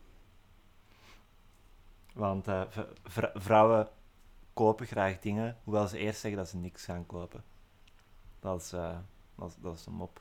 Want uh, v- v- vrouwen kopen graag dingen, hoewel ze eerst zeggen dat ze niks gaan kopen. Dat is, uh, dat is, dat is een mop.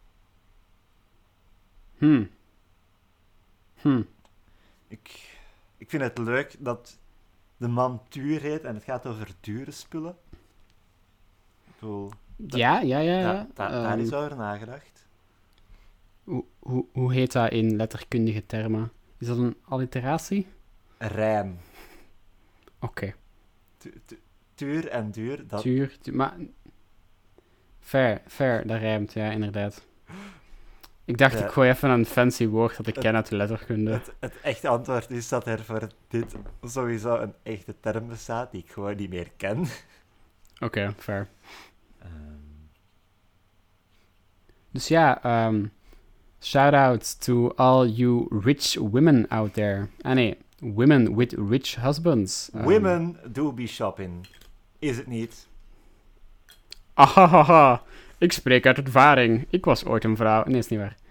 Hmm. Hmm. Ik, ik vind het leuk dat de man Tuur heet en het gaat over dure spullen. Ik bedoel... Da- Ja, ja, ja. ja. da- da- daar Um, is over nagedacht. hoe, hoe, hoe heet dat in letterkundige termen? Is dat een alliteratie? Rijm. Oké. Okay. Tu- tu- Tuur en duur, dat... Tuur, tu- maar... Fair, fair, dat rijmt, ja, inderdaad. Ik dacht, Ja. ik gooi even een fancy woord dat ik ken uit de letterkunde. Het, het echte antwoord is dat er voor dit sowieso een echte term bestaat die ik gewoon niet meer ken. Oké, okay, fair. Um... Dus ja, um, shout-out to all you rich women out there. Ah nee, women with rich husbands. Um, Women do be shopping. Is het niet? Ahahaha, ik spreek uit ervaring. Ik was ooit een vrouw. Nee, is niet waar.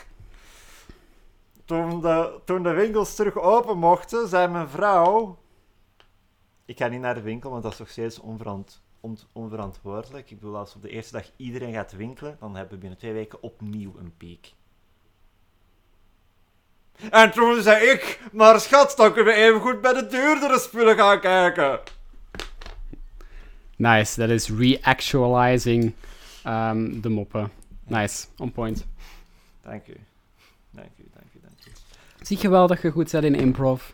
Toen de, toen de winkels terug open mochten, zei mijn vrouw... Ik ga niet naar de winkel, want dat is nog steeds onverant, on, onverantwoordelijk. Ik bedoel, als op de eerste dag iedereen gaat winkelen, dan hebben we binnen twee weken opnieuw een piek. En toen zei ik, maar schat, dan kunnen we even goed bij de duurdere spullen gaan kijken. Nice, dat is re-actualizing um, de moppen. Nice, on point. Dank u. Dank u, dank u, dank u. Zie je wel dat je goed zit in improv?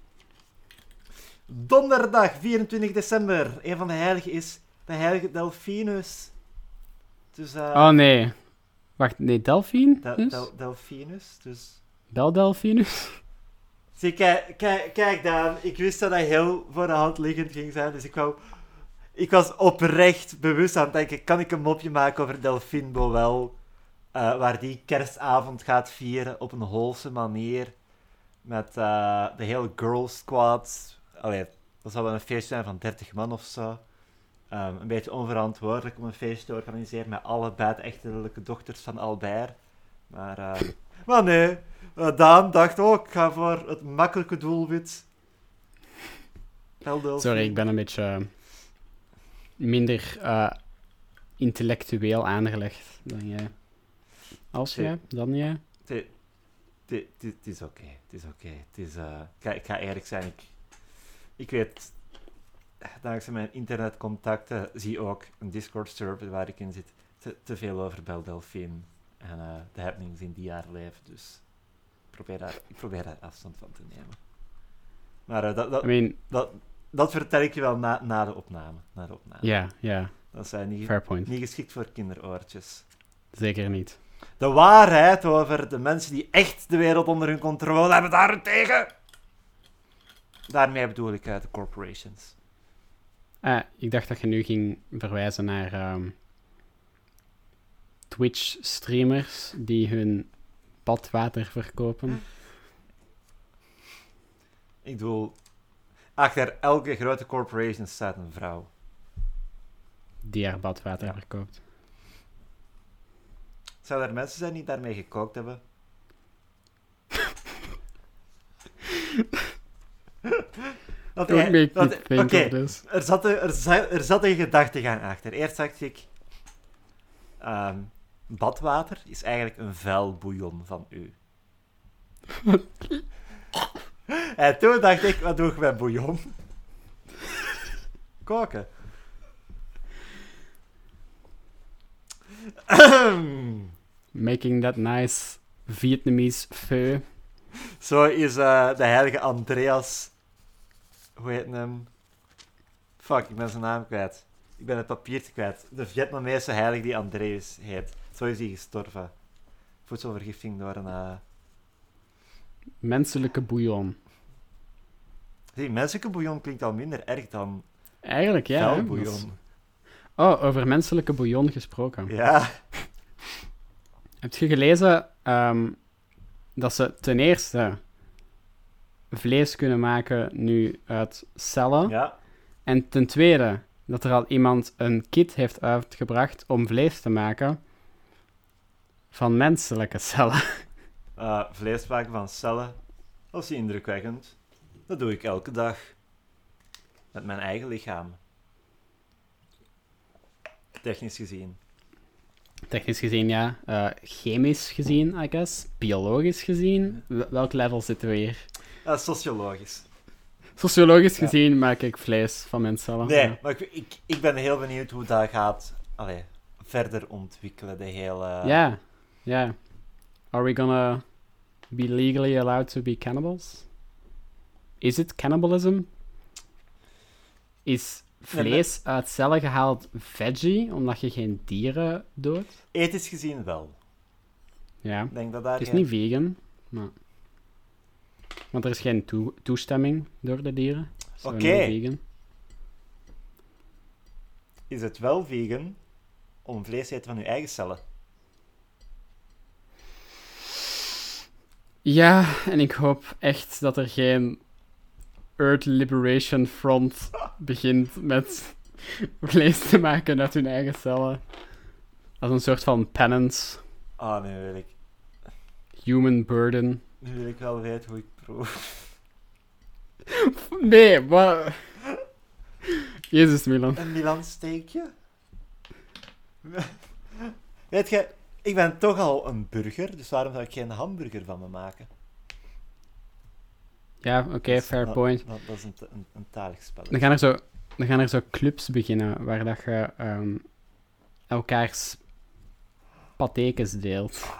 Donderdag, vierentwintig december. Een van de heiligen is de heilige Delfinus. Dus, uh, Oh nee. Wacht, nee, Delphine? Del- Dus? Del- Delfinus, dus... Bel Delphinus? Zie, kijk, kijk, kijk Daan, ik wist dat hij heel voor de hand liggend ging zijn, dus ik wou... Ik was oprecht bewust aan het denken, kan ik een mopje maken over Delphine Boel, uh, waar die kerstavond gaat vieren op een wholesome manier, met uh, de hele girl squad. Allee, dat zal wel een feestje zijn van dertig man of zo. Um, een beetje onverantwoordelijk om een feestje te organiseren met alle buitenechtelijke dochters van Albert. Maar, uh, maar nee, uh, Daan dacht ook, ik ga voor het makkelijke doelwit. Sorry, ik ben een beetje uh, minder uh, intellectueel aangelegd dan jij. Als jij, dan jij. Het is oké, het is oké. Ik ga eerlijk zijn, ik, ik weet, dankzij mijn internetcontacten, zie ook een Discord-server waar ik in zit, te, te veel over Belle Delphine en uh, de happenings in die haar leven, dus ik probeer daar, ik probeer daar afstand van te nemen. Maar uh, dat, dat, I mean, dat, dat vertel ik je wel na, na de opname. Na de opname. Ja, ja. Dat zijn niet, Fair point. niet geschikt voor kinderoortjes. Zeker niet. De waarheid over de mensen die echt de wereld onder hun controle hebben, daarentegen. Daarmee bedoel ik uh, de corporations. Ah, ik dacht dat je nu ging verwijzen naar um, Twitch-streamers die hun badwater verkopen. Ik bedoel, achter elke grote corporation staat een vrouw. Die haar badwater Ja. verkoopt. Zou er mensen zijn die daarmee gekookt hebben? dat Don't make dat- me Oké, think of this. er, zat een- er, za- er zat een gedachtegang achter. Eerst dacht ik... ehm, badwater is eigenlijk een vuil bouillon van u. En toen dacht ik, wat doe ik met bouillon? Koken. Making that nice Vietnamese pho. Zo is uh, de heilige Andreas... Hoe heet hem? Fuck, ik ben zijn naam kwijt. Ik ben het papiertje kwijt. De Vietnamese heilige die Andreas heet. Zo is hij gestorven. Voedselvergiftiging door een... Uh... Menselijke bouillon. Zie, menselijke bouillon klinkt al minder erg dan Eigenlijk, ja. vuil hè, bouillon. dat is- Oh, over menselijke bouillon gesproken. Ja. Heb je gelezen um, dat ze ten eerste vlees kunnen maken nu uit cellen? Ja. En ten tweede dat er al iemand een kit heeft uitgebracht om vlees te maken van menselijke cellen. Uh, vlees maken van cellen, dat is indrukwekkend. Dat doe ik elke dag. Met mijn eigen lichaam. Technisch gezien. Technisch gezien, ja. Uh, chemisch gezien, I guess. Biologisch gezien. Welk level zitten we hier? Uh, sociologisch. Sociologisch Ja. gezien maak ik vlees van mijn cellen. Nee, Ja. maar ik, ik, ik ben heel benieuwd hoe dat gaat allee, verder ontwikkelen, de hele... Ja, ja. Yeah. Are we gonna be legally allowed to be cannibals? Is it cannibalism? Is vlees uit cellen gehaald veggie, omdat je geen dieren doodt? Ethisch gezien wel. Ja. Ik denk dat daar Het is geen- niet vegan, maar... Want er is geen toe- toestemming door de dieren. So Oké. no vegan. Is het wel vegan om vlees te eten van je eigen cellen? Ja, en ik hoop echt dat er geen Earth Liberation Front begint met vlees te maken uit hun eigen cellen. Als een soort van penance, Ah, nu wil ik, human burden. nu wil ik wel weten hoe ik proef. Nee, wat? Jezus, Milan. Een Milan steekje? Weet je, ik ben toch al een burger, dus waarom zou ik geen hamburger van me maken? Ja, oké, okay, Dat is- fair dat- point. Dat, dat is een, een, een talig spel. Dan gaan er zo, dan gaan er zo clubs beginnen waar dat je ehm, elkaars patekens deelt.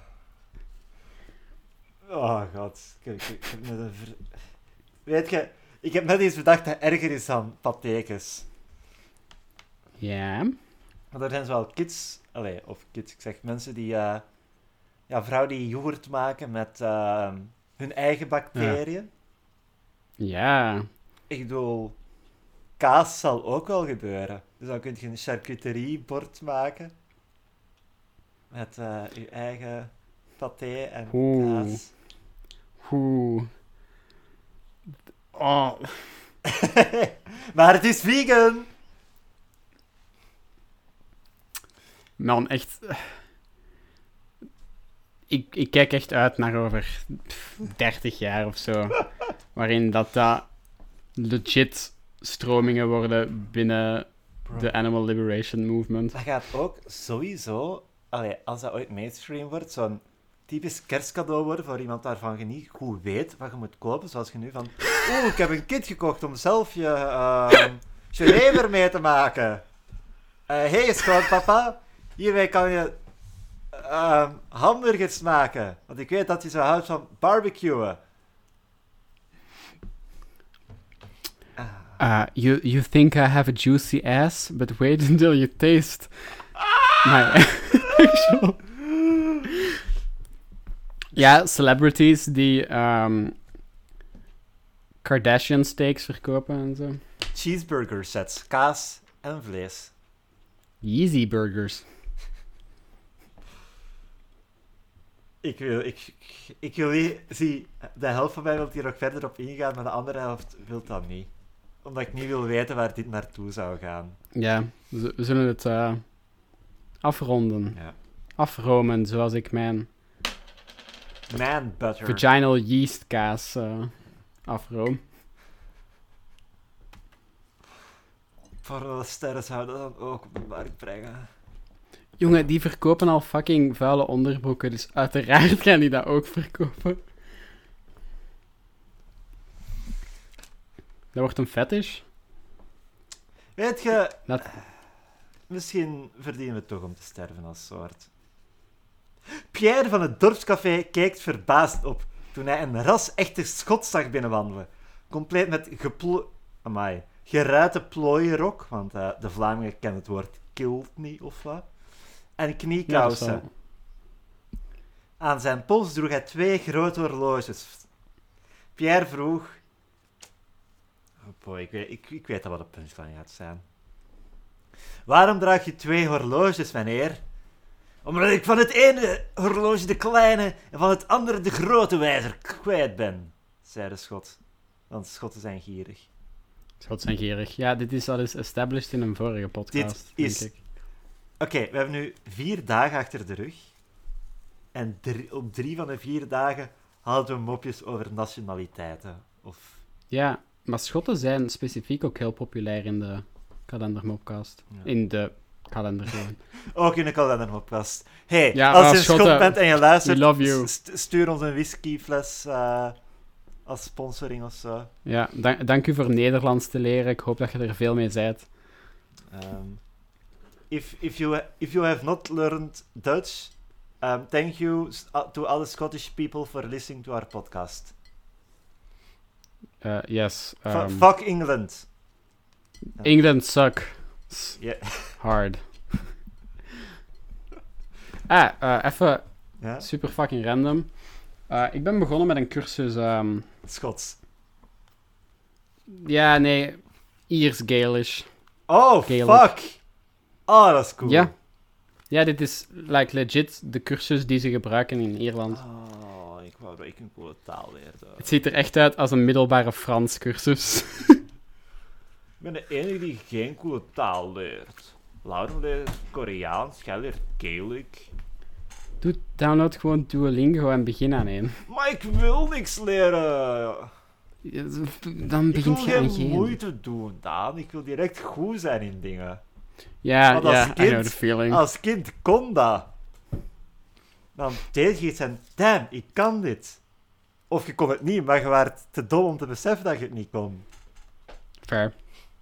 Oh god. Ik, ik, ik heb net een ver... Weet je, ik heb net iets bedacht dat erger is dan patekens. Ja. Want er zijn zowel kids, allee, of kids, ik zeg mensen die, eh ja, vrouwen die yoghurt maken met eh, hun eigen bacteriën. Ja. Ik bedoel, kaas zal ook wel gebeuren. Dus dan kun je een charcuteriebord maken met eh je eigen paté en Oeh. kaas. Oeh. Oh. Maar het is vegan! Man, echt... Ik, ik kijk echt uit naar over pff, dertig jaar of zo. Waarin dat, dat legit stromingen worden binnen Bro. de Animal Liberation Movement. Dat gaat ook sowieso, allee, als dat ooit mainstream wordt, zo'n typisch kerstcadeau worden voor iemand waarvan je niet goed weet wat je moet kopen. Zoals je nu van, oeh, ik heb een kit gekocht om zelf je uh, gelé mee te maken. Hé, uh, hey, schoonpapa, hiermee kan je uh, hamburgers maken. Want ik weet dat je zo houdt van barbecuen. Uh, you, you think I have a juicy ass, but wait until you taste my actual... Ja, celebrities die um, Kardashian steaks verkopen en zo. Cheeseburger sets, kaas en vlees. Yeezy burgers. Ik wil, ik, ik, ik wil niet, zie, de helft van mij wil hier nog verder op ingaan, maar de andere helft wil dat niet. Omdat ik niet wil weten waar dit naartoe zou gaan. Ja, we, we zullen het uh, afronden. Ja. Afromen, zoals ik mijn Man butter. vaginal yeast kaas uh, afroom. Voor de sterren zouden dan ook op de markt brengen. Jongen, die verkopen al fucking vuile onderbroeken, dus uiteraard gaan die dat ook verkopen. Dat wordt een fetish. Weet je, Dat... misschien verdienen we het toch om te sterven als soort. Pierre van het dorpscafé keek verbaasd op toen hij een ras-echte Schot zag binnenwandelen. Compleet met geplo... Amai. Geruite plooierok, want uh, de Vlamingen kennen het woord kilt niet, of wat. En Ja, dat kniekousen. zal- Aan zijn pols droeg hij twee grote horloges. Pierre vroeg... Oh boy, ik weet, ik, ik weet al wat de punchline gaat zijn. Waarom draag je twee horloges, meneer? Omdat ik van het ene horloge de kleine en van het andere de grote wijzer kwijt ben, zei de Schot. Want Schotten zijn gierig. Schotten zijn gierig. Ja, dit is al eens established in een vorige podcast, Dit is... denk ik. Oké, okay, we hebben nu vier dagen achter de rug. En drie, op drie van de vier dagen hadden we mopjes over nationaliteiten. Of... Ja, maar Schotten zijn specifiek ook heel populair in de kalendermopcast. Ja. In de kalender gewoon. Ook in de kalendermopcast. Hey, ja, als je een Schot bent en je luistert, we love you. St- stuur ons een whiskyfles uh, als sponsoring of zo. Ja, dank, dank u voor Nederlands te leren. Ik hoop dat je er veel mee bent. Um, if, if, you ha- if you have not learned Dutch, um, thank you to all the Scottish people for listening to our podcast. Uh, yes. Um, Um, F- fuck England. England suck. Yeah. Hard. ah, uh, even ja? super fucking random. Uh, ik ben begonnen met een cursus... Um... Schots. Ja, nee. Iers Gaelish. Oh, Gaelic. fuck! Oh, dat is cool. Ja. Ja, dit is like, legit de cursus die ze gebruiken in Ierland. Oh, ik wou dat ik een coole taal leerde. Het ziet er echt uit als een middelbare Frans cursus. Ik ben de enige die geen coole taal leert. Lauren leert Koreaans, jij leert Gaelic. Doe, download gewoon Duolingo en begin aan één. Maar ik wil niks leren. Ja, dan begint ik je wil aan geen geen. moeite doen, Daan. Ik wil direct goed zijn in dingen. Ja, Want als ja, kind- I know the feeling. Als kind kon dat. Dan deed je iets en, damn, ik kan dit. Of je kon het niet, maar je was te dom om te beseffen dat je het niet kon. Fair.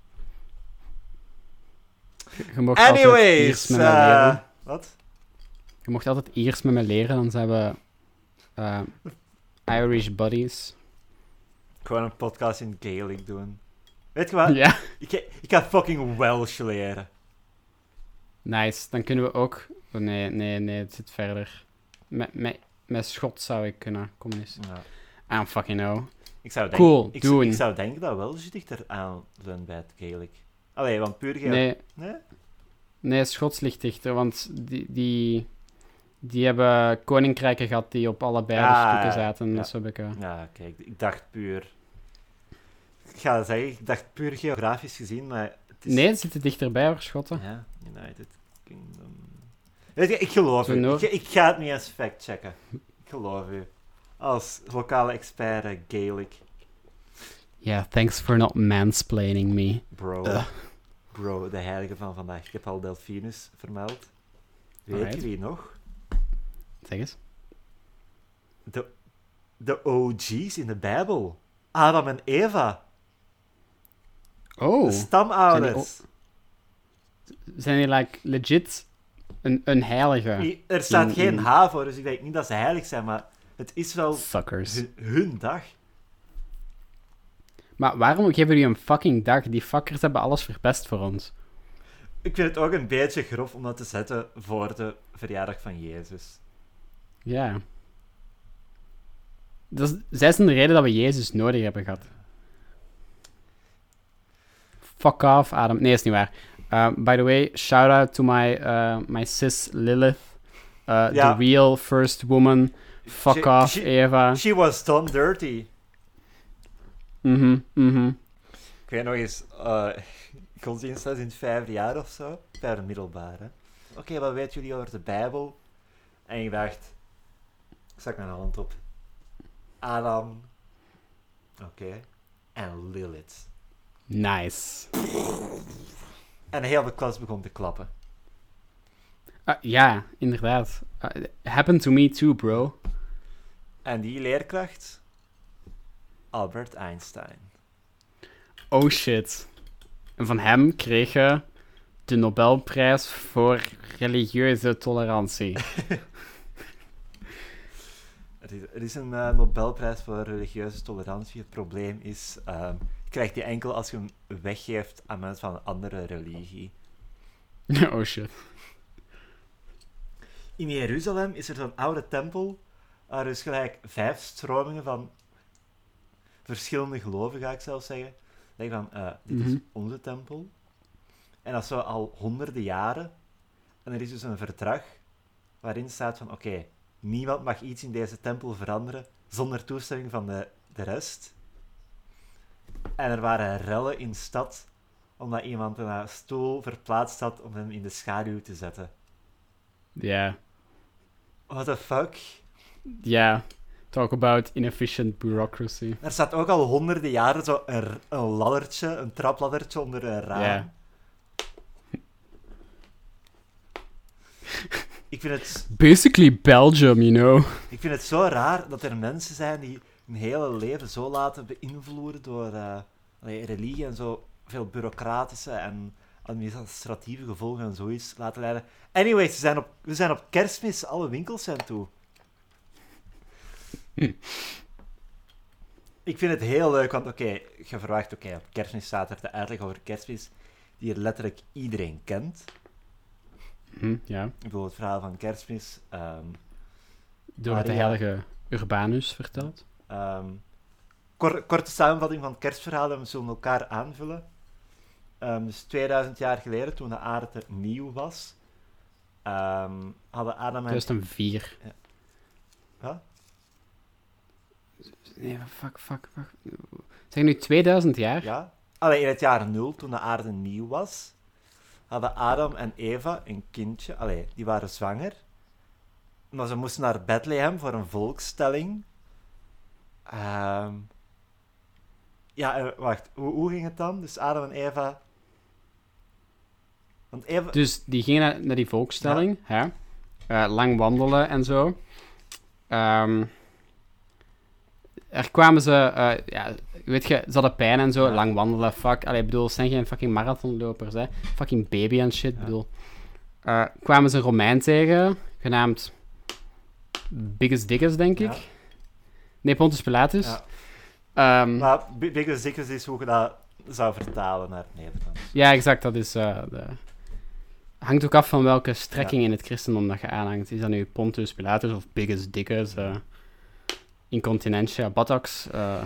Je, je mocht altijd Iers Anyways, met me uh, leren. wat? Je mocht altijd Iers met me leren, dan zijn we uh, Irish buddies. Gewoon een podcast in Gaelic doen. Weet je wat? Ja. Ik, ga- ik ga fucking Welsh leren. Nice. Dan kunnen we ook... Oh, nee, nee, nee, het zit verder. Met, met, met Schot zou ik kunnen. Kom eens. Ja. I don't fucking know. Ik zou denken, Cool, ik, doen. ik zou denken dat Welsh dichter aan zijn bij het Gaelic. Allee, want puur Gaelic... Nee, Nee? nee, Schots ligt dichter, want die, die, die hebben koninkrijken gehad die op allebei Ah, de stukken zaten. ja. Dus heb ik... uh, Ja, kijk, ik dacht puur... Ik ga zeggen, ik dacht puur geografisch gezien, maar... Het is... Nee, ze zitten dichterbij hoor, Schotten. Ja, United Kingdom... Weet je, ik geloof Zo u. noord- Ik, ik ga het niet eens factchecken. Ik geloof u. Als lokale expert eh, Gaelic. Yeah, thanks for not mansplaining me. Bro. Ugh. Bro, de heilige van vandaag. Ik heb al Delphinus vermeld. Weet Alright. je wie nog? Zeg eens. De, de O G's in de Bijbel. Adam en Eva. Oh, De stamouders. zijn die like legit een, een heilige? I- Er staat In- geen in- H voor, dus ik denk niet dat ze heilig zijn, maar het is wel Suckers. hun, hun dag. Maar waarom geven jullie een fucking dag? Die fuckers hebben alles verpest voor ons. Ik vind het ook een beetje grof om dat te zetten voor de verjaardag van Jezus. Ja. Dat is, zij zijn de reden dat we Jezus nodig hebben gehad. Fuck off, Adam. Nee, is niet waar. Uh, by the way, shout out to my, uh, my sis Lilith. Uh, Ja. The real first woman. Fuck She- off, she- Eva. She was done dirty. Mhm, mhm. Ik weet nog eens, uh, godsdienstles in het vijfde jaar of zo. Vijfde middelbaar, hè. Oké, okay, wat weten jullie over de Bijbel? En ik dacht, ik stak mijn hand op. Adam. Oké. Okay. En Lilith. Nice. En heel de klas begon te klappen. Uh, ja, inderdaad. Uh, happened to me too, bro. En die leerkracht? Albert Einstein. Oh shit. En van hem kreeg je de Nobelprijs voor religieuze tolerantie. Er is, er is een uh, Nobelprijs voor religieuze tolerantie. Het probleem is, um, je krijgt die enkel als je hem weggeeft aan mensen van een andere religie. Oh shit. In Jeruzalem is er zo'n oude tempel, waar dus gelijk vijf stromingen van verschillende geloven, ga ik zelf zeggen. Zeg van, uh, dit is Mhm. onze tempel. En dat is zo al honderden jaren. En er is dus een verdrag waarin staat van, oké, okay, niemand mag iets in deze tempel veranderen zonder toestemming van de, de rest. En er waren rellen in de stad, omdat iemand een stoel verplaatst had om hem in de schaduw te zetten. Ja. Yeah. What the fuck? Ja. Yeah. Talk about inefficient bureaucracy. Er staat ook al honderden jaren zo een, een laddertje, een trapladdertje onder een raam. Yeah. Ik vind het... Basically Belgium, you know. Ik vind het zo raar dat er mensen zijn die hun hele leven zo laten beïnvloeden door uh, allee, religie en zo veel bureaucratische en administratieve gevolgen en zoiets laten leiden. Anyways, we zijn op, we zijn op Kerstmis, alle winkels zijn toe. Hm. Ik vind het heel leuk, want oké, okay, je verwacht, oké, okay, op Kerstmis staat er de uitleg over Kerstmis, die er letterlijk iedereen kent. Hm, ja. Ik bedoel, het verhaal van Kerstmis. Um, Door het de heilige Urbanus verteld. Um, kort, korte samenvatting van het kerstverhaal, we zullen elkaar aanvullen. Um, dus tweeduizend jaar geleden, toen de aarde nieuw was, um, hadden Adam en... tweeduizend vier. Ja. Huh? Nee, fuck, fuck, fuck. Zeg nu tweeduizend jaar? Ja. Allee, in het jaar nul, toen de aarde nieuw was, hadden Adam en Eva een kindje. Allee, die waren zwanger. Maar ze moesten naar Bethlehem voor een volkstelling. Um, ja, uh, wacht. Hoe, hoe ging het dan? Dus Adam en Eva... Want Eva... Dus die gingen naar, naar die volkstelling. Ja. Hè? Uh, lang wandelen en zo. Um, er kwamen ze... Uh, ja, weet je, ze hadden pijn en zo. Ja. Lang wandelen, fuck. Allee, ik bedoel, ze zijn geen fucking marathonlopers, hè. Fucking baby en shit, ja. bedoel. Uh, kwamen ze een Romein tegen, genaamd... Biggest Diggest, denk ik. Ja. Nee, Pontius Pilatus. Ja. Um, maar Biggest Diggest is hoe je dat zou vertalen naar het Nederlands. Ja, exact. Dat is... Uh, de... hangt ook af van welke strekking ja. in het christendom dat je aanhangt. Is dat nu Pontius Pilatus of Biggest Diggest? Uh, Incontinentia buttocks. Uh...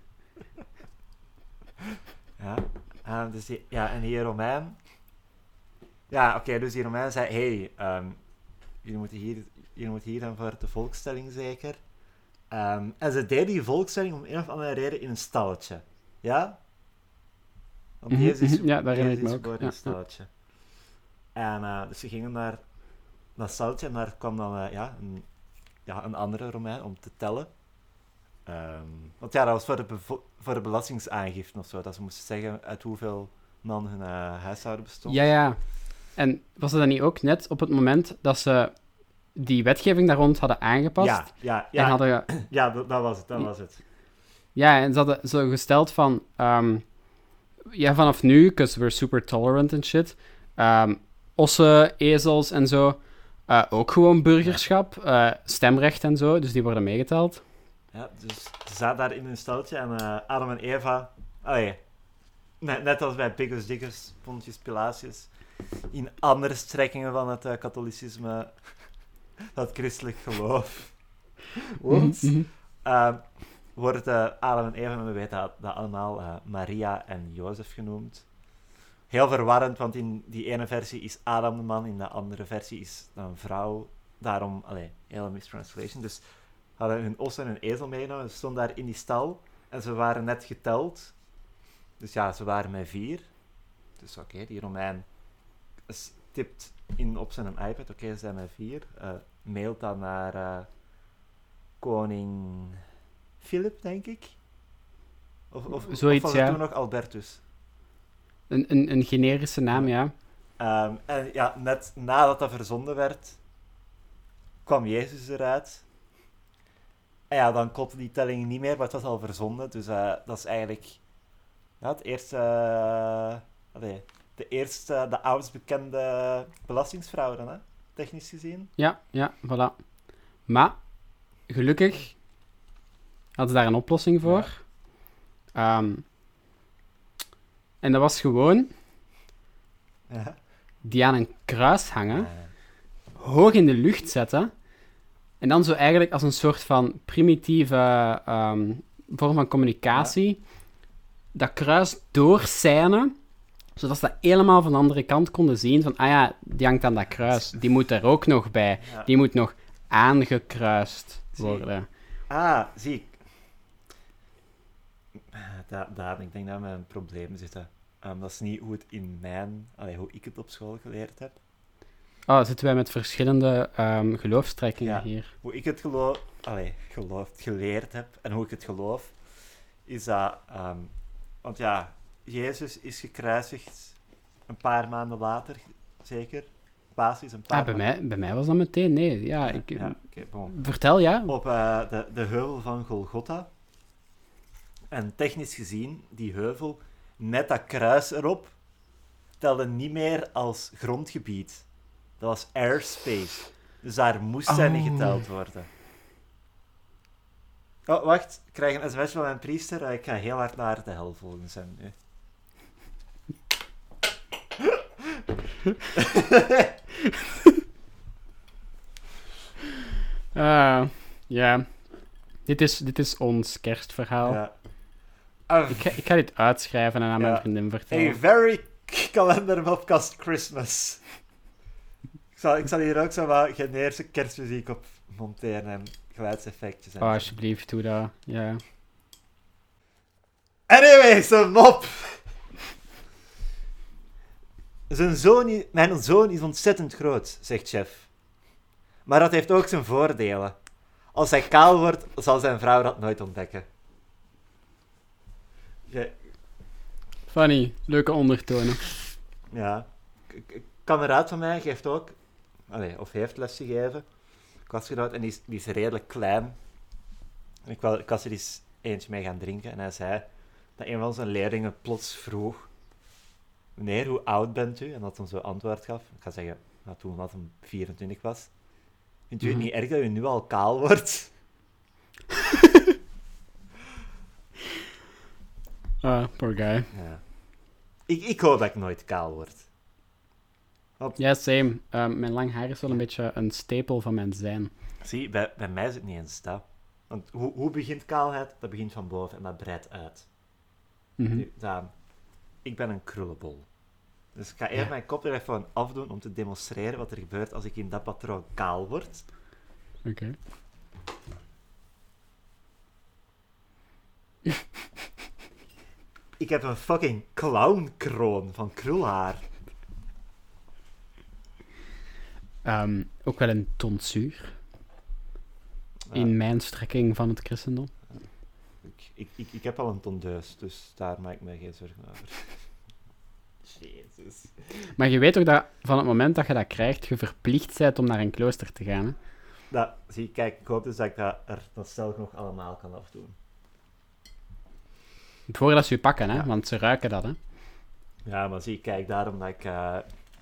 ja. Uh, dus die, ja, en die Romein... Ja, oké, okay, dus die Romein zei... Hey, um, jullie moeten hier... Je moet hier dan voor de volkstelling zeker. Um, en ze deden die volkstelling om een of andere reden in een stalletje. Ja? Want mm-hmm, Jezus is, ja, daar Jezus is is ook. in een Ja, stalletje. Ja. En uh, dus ze gingen naar dat stalletje en daar kwam dan uh, ja, een, ja, een andere Romein om te tellen. Um, want ja, dat was voor de, bevo- voor de belastingsaangifte of zo. Dat ze moesten zeggen uit hoeveel man hun uh, huishouden bestond. Ja, ja. En was het dan niet ook net op het moment dat ze... die wetgeving daar rond hadden aangepast. Ja, ja, ja. En hadden... ja dat, dat was het, dat was het. Ja, en ze hadden zo gesteld van... Um, ja, vanaf nu, because we're super tolerant and shit. Um, ossen, ezels en zo. Uh, ook gewoon burgerschap. Uh, stemrecht en zo, dus die worden meegeteld. Ja, dus ze zaten daar in hun steltje en uh, Adam en Eva... Allee, net, net als bij Biggest Diggest, Pontius Pilatus, in andere strekkingen van het uh, katholicisme... dat christelijk geloof. Oeps. Mm-hmm. Uh, wordt uh, Adam en Eva, en we weten dat, dat allemaal, uh, Maria en Jozef genoemd. Heel verwarrend, want in die ene versie is Adam de man, in de andere versie is een vrouw. Daarom, allee, hele mistranslation. Dus hadden hun os en hun ezel meegenomen. Ze stonden daar in die stal en ze waren net geteld. Dus ja, ze waren met vier. Dus oké, okay, die Romein tipt in op zijn iPad, oké, okay, ze zijn met vier. Uh, mailt dan naar uh, koning Philip, denk ik. Of, of, Zoiets, of was het ja. toen nog Albertus? Een, een, een generische naam, ja. Um, en ja, net nadat dat verzonden werd, kwam Jezus eruit. En ja, dan klopte die telling niet meer, maar het was al verzonden. Dus uh, dat is eigenlijk ja, het eerste... Uh, allee, de eerste, de oudst bekende belastingsfraude, hè? Technisch gezien. Ja, ja, voilà. Maar, gelukkig hadden ze daar een oplossing voor. Ja. Um, en dat was gewoon ja. die aan een kruis hangen, ja. hoog in de lucht zetten, en dan zo eigenlijk als een soort van primitieve um, vorm van communicatie, ja. dat kruis doorscènen, Zodat ze dat helemaal van de andere kant konden zien. Van, ah ja, die hangt aan dat kruis. Die moet er ook nog bij. Ja. Die moet nog aangekruist Zie. worden. Ah, zie ik. Daar, daar, ik denk dat mijn probleem zit. Um, dat is niet hoe het in mijn... Allee, hoe ik het op school geleerd heb. Oh, zitten wij met verschillende um, geloofstrekkingen Ja. hier. Hoe ik het geloof... Allee, geloofd, geleerd heb en hoe ik het geloof, is dat... Um, want ja, Jezus is gekruisigd een paar maanden later, zeker. Basis een paar Ah, bij maanden... mij, bij mij was dat meteen. Nee, ja, Ja, ik... ja, okay, bon. Vertel, ja. Op uh, de, de heuvel van Golgotha. En technisch gezien, die heuvel met dat kruis erop, telde niet meer als grondgebied. Dat was airspace. Dus daar moest zij niet Oh. geteld worden. Oh, wacht. Ik krijg een sms van mijn priester. Ik ga heel hard naar de hel volgens hem nu. Ah, ja. Dit is, dit is ons kerstverhaal. Ja. Ah, Ik, ga, ik ga dit uitschrijven en aan mijn Ja. vriendin vertellen. A very calendar podcast Christmas. Ik zal, ik zal hier ook zo wat generische kerstmuziek op monteren en geluidseffectjes. En Oh, alsjeblieft, doe dat. Ja. Anyways, een mop. Zijn zoon, i- mijn zoon is ontzettend groot, zegt chef. Maar dat heeft ook zijn voordelen. Als hij kaal wordt, zal zijn vrouw dat nooit ontdekken. Ja, Funny. Leuke ondertonen. ja. K- k- kameraad van mij geeft ook, allee, of heeft les gegeven, klasgenoot, en die is, die is redelijk klein. En ik, wou, ik was er eens eentje mee gaan drinken en hij zei dat een van zijn leerlingen plots vroeg: meneer, hoe oud bent u? En dat hij zo antwoord gaf. Ik ga zeggen, nou, toen dat hij vierentwintig was. Vindt u het Mhm. niet erg dat u nu al kaal wordt? Ah, poor guy. Ja. Ik, ik hoop dat ik nooit kaal word. Ja, same. Um, mijn lang haar is wel een beetje een stapel van mijn zijn. Zie, bij, bij mij is het niet eens dat. Want hoe, hoe begint kaalheid? Dat begint van boven en dat breidt uit. Mhm. Nu, Daan, ik ben een krullenbol. Dus ik ga eerst Ja. mijn kop er even afdoen om te demonstreren wat er gebeurt als ik in dat patroon kaal word. Oké. Ik heb een fucking clownkroon van krulhaar. Ehm, ook wel een tonsuur. Ja, In mijn strekking van het christendom. ik, ik, ik, ik heb al een tondeus, dus daar maak ik me geen zorgen over. Jezus. Maar je weet ook dat van het moment dat je dat krijgt, je verplicht bent om naar een klooster te gaan. Hè? Nou, zie, kijk, ik hoop dus dat ik dat er dan zelf nog allemaal kan afdoen. Voordat ze je pakken, hè? Ja. Want ze ruiken dat. Hè? Ja, maar zie, kijk, daarom dat ik... Uh...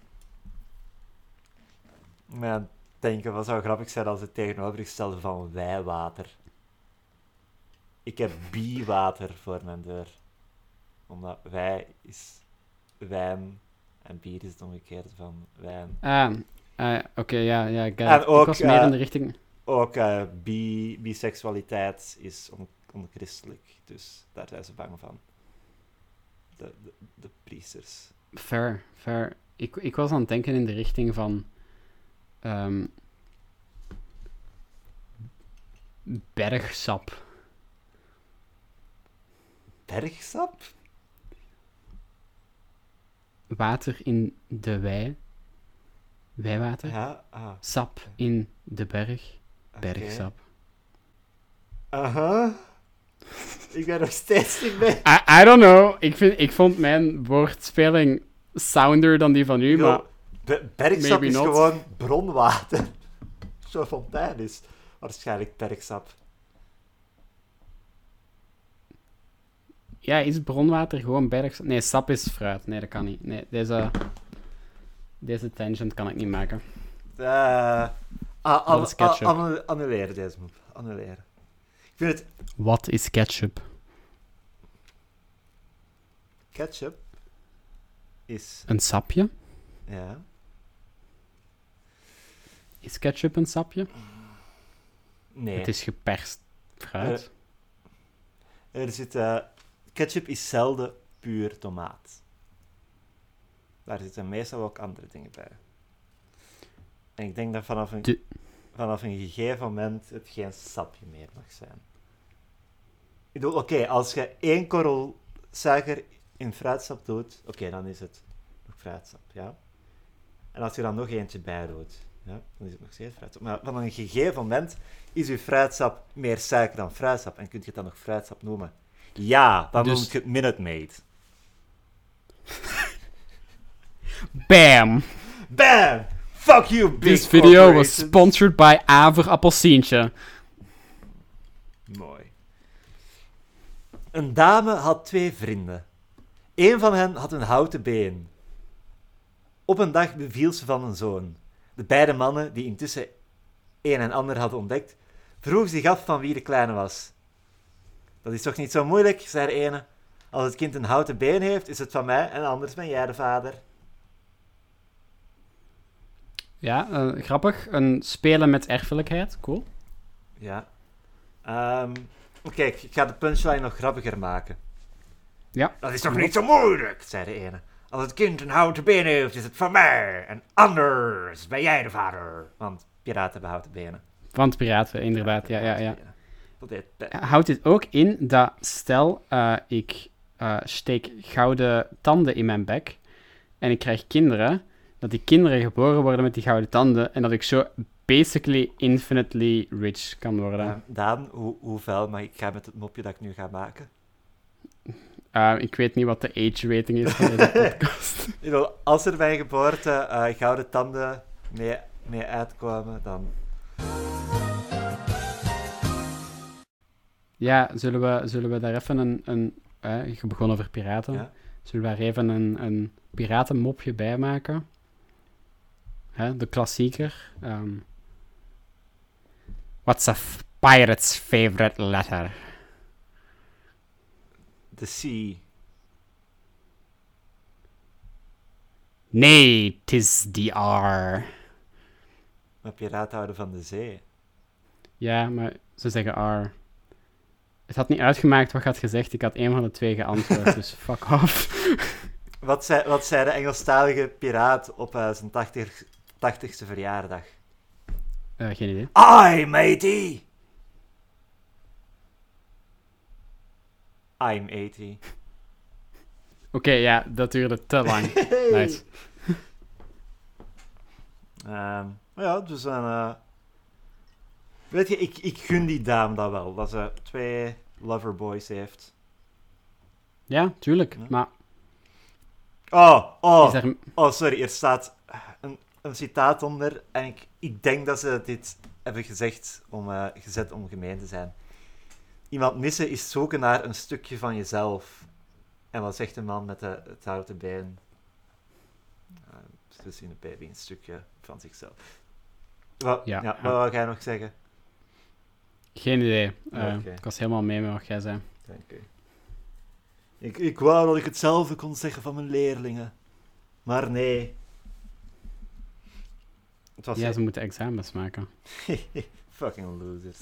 me aan het denken, wat zou grappig zijn als het tegenovergestelde van wijwater. Ik heb biewater voor mijn deur. Omdat wij is wijn en bier is het omgekeerde van wijn. Ah, ah, oké, ja, ja, ik, En ook, ik was meer eh, in de richting... Ook uh, bi biseksualiteit is on onchristelijk, dus daar zijn ze bang van. De, de, de priesters. Fair, fair. Ik, ik was aan het denken in de richting van... ehm, bergsap. Bergsap? Water in de wei. Wijwater. Ja, ah, Sap in de berg. oké. Bergsap. Aha. Ik ben nog steeds niet mee. I, I don't know. Ik, vind, ik vond mijn woordspeling sounder dan die van u, maar... Be- bergsap maybe is not. gewoon bronwater. Zo'n fontein is waarschijnlijk bergsap. Ja, is bronwater gewoon bergsap? Nee, sap is fruit. Nee, dat kan niet. Nee, deze... Deze tangent kan ik niet maken. Uh, ah, an- is ketchup. ah, annu- annuleren deze move. Annuleren. Ik vind het... Wat is ketchup? Ketchup is... Een sapje? Ja. Is ketchup een sapje? Nee. Het is geperst fruit. Er zit... eh, ketchup is zelden puur tomaat. daar zitten meestal ook andere dingen bij. En ik denk dat vanaf een, De... vanaf een gegeven moment het geen sapje meer mag zijn. Ik bedoel, oké, okay, als je één korrel suiker in fruitsap doet, oké, okay, dan is het nog fruitsap, ja. En als je dan nog eentje bij doet, ja, dan is het nog steeds fruitsap. Maar van een gegeven moment is je fruitsap meer suiker dan fruitsap. En kun je het dan nog fruitsap noemen? Ja, dan Dus... noem je het Minute Maid. Bam! Bam! Fuck you, big This video was sponsored by Aver Appelsientje. Mooi. Een dame had twee vrienden. Eén van hen had een houten been. Op een dag beviel ze van een zoon. De beide mannen, die intussen een en ander hadden ontdekt, vroegen zich af van wie de kleine was. Dat is toch niet zo moeilijk, zei de ene. Als het kind een houten been heeft, is het van mij en anders ben jij de vader. Ja, uh, grappig. Een spelen met erfelijkheid. Cool. Ja. Um, Kijk, ik ga de punchline nog grappiger maken. Ja. Dat is toch niet zo moeilijk, zei de ene. Als het kind een houten been heeft, is het van mij. En anders ben jij de vader. Want piraten hebben houten benen. Want piraten, inderdaad. Ja, ja, ja. Dat heet pe- Houdt dit ook in dat stel uh, ik uh, steek gouden tanden in mijn bek en ik krijg kinderen, dat die kinderen geboren worden met die gouden tanden en dat ik zo basically infinitely rich kan worden. Uh, Daan, hoe, hoeveel mag ik gaan met het mopje dat ik nu ga maken? Uh, ik weet niet wat de age rating is van deze podcast. You know, als er bij geboorte uh, gouden tanden mee, mee uitkomen, dan... Ja, zullen we, zullen we daar even een... een uh, je begon over piraten. Ja? Zullen we daar even een, een piratenmopje bij maken? Hè, de klassieker. Um, what's a f- pirate's favorite letter? De C. Nee, 'tis the R. Maar piraten houden van de zee. Ja, maar ze zeggen R. Het had niet uitgemaakt wat je had gezegd. Ik had een van de twee geantwoord, dus fuck off. Wat zei, wat zei de Engelstalige piraat op uh, zijn tachtig, tachtigste verjaardag? Uh, geen idee. Aye, matey! I'm eighty. Oké, okay, ja, dat duurde te lang. Nice. Um, ja, dus dan... Uh, weet je, ik, ik gun die dame dat wel. Dat ze twee loverboys heeft. Ja, tuurlijk. Ja. Maar... Oh, oh, Is er... oh, sorry. Er staat een, een citaat onder. En ik, ik denk dat ze dit hebben gezegd om, uh, gezet om gemeen te zijn. Iemand missen is zoeken naar een stukje van jezelf. En wat zegt de man met de, het houten been? Uh, dus in de baby een stukje van zichzelf. Wat, Ja, ja, ja. wat wil jij nog zeggen? Geen idee. Uh, Okay. Ik was helemaal mee met wat jij zei. Dank u. Ik, ik wou dat ik hetzelfde kon zeggen van mijn leerlingen. Maar nee. Het was Ja, ze moeten examens maken. fucking losers.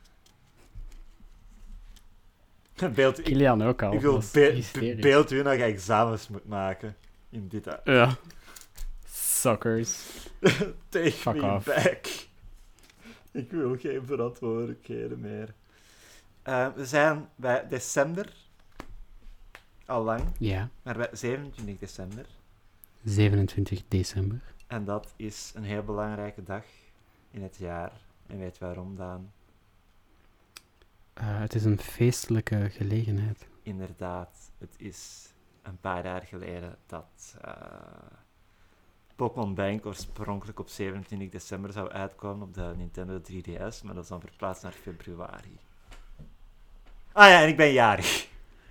Beeld, ik, Kilian ook al. ik wil Dat is be- hysterisch. beeld u dat je examens moet maken. In dit... a- Ja. Suckers. Take Fuck me off. back. Ik wil geen verantwoordelijkheden meer. Uh, we zijn bij december. Al lang. Ja. Maar bij zevenentwintig december. zevenentwintig december. En dat is een heel belangrijke dag in het jaar. En weet waarom, Daan? Uh, het is een feestelijke gelegenheid. Inderdaad, het is een paar jaar geleden dat uh, Pokémon Bank oorspronkelijk op zevenentwintig december zou uitkomen op de Nintendo drie D S, maar dat is dan verplaatst naar februari. Ah ja, en ik ben jarig.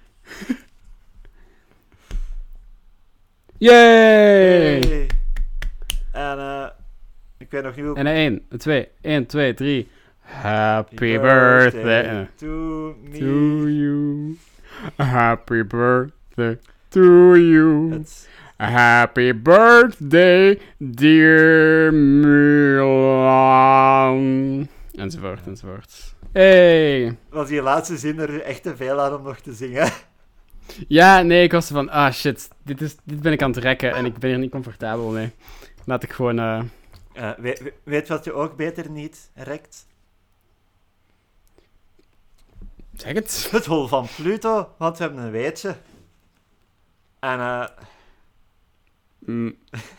Yay! Hey. En uh, ik weet nog niet hoe... En één, twee, één, twee, drie. Happy birthday to me. to you. Happy birthday to you. Het, Happy birthday, dear Milan. Enzovoort, Ja. enzovoort. Hey! was die laatste zin er echt te veel aan om nog te zingen. Ja, nee, ik was van, ah shit, dit, is, dit ben ik aan het rekken en ik ben er niet comfortabel mee. Laat ik gewoon... Uh... Uh, weet, weet, weet wat je ook beter niet rekt? Zeg het. Het hol van Pluto, want we hebben een weetje. En eh... Mm.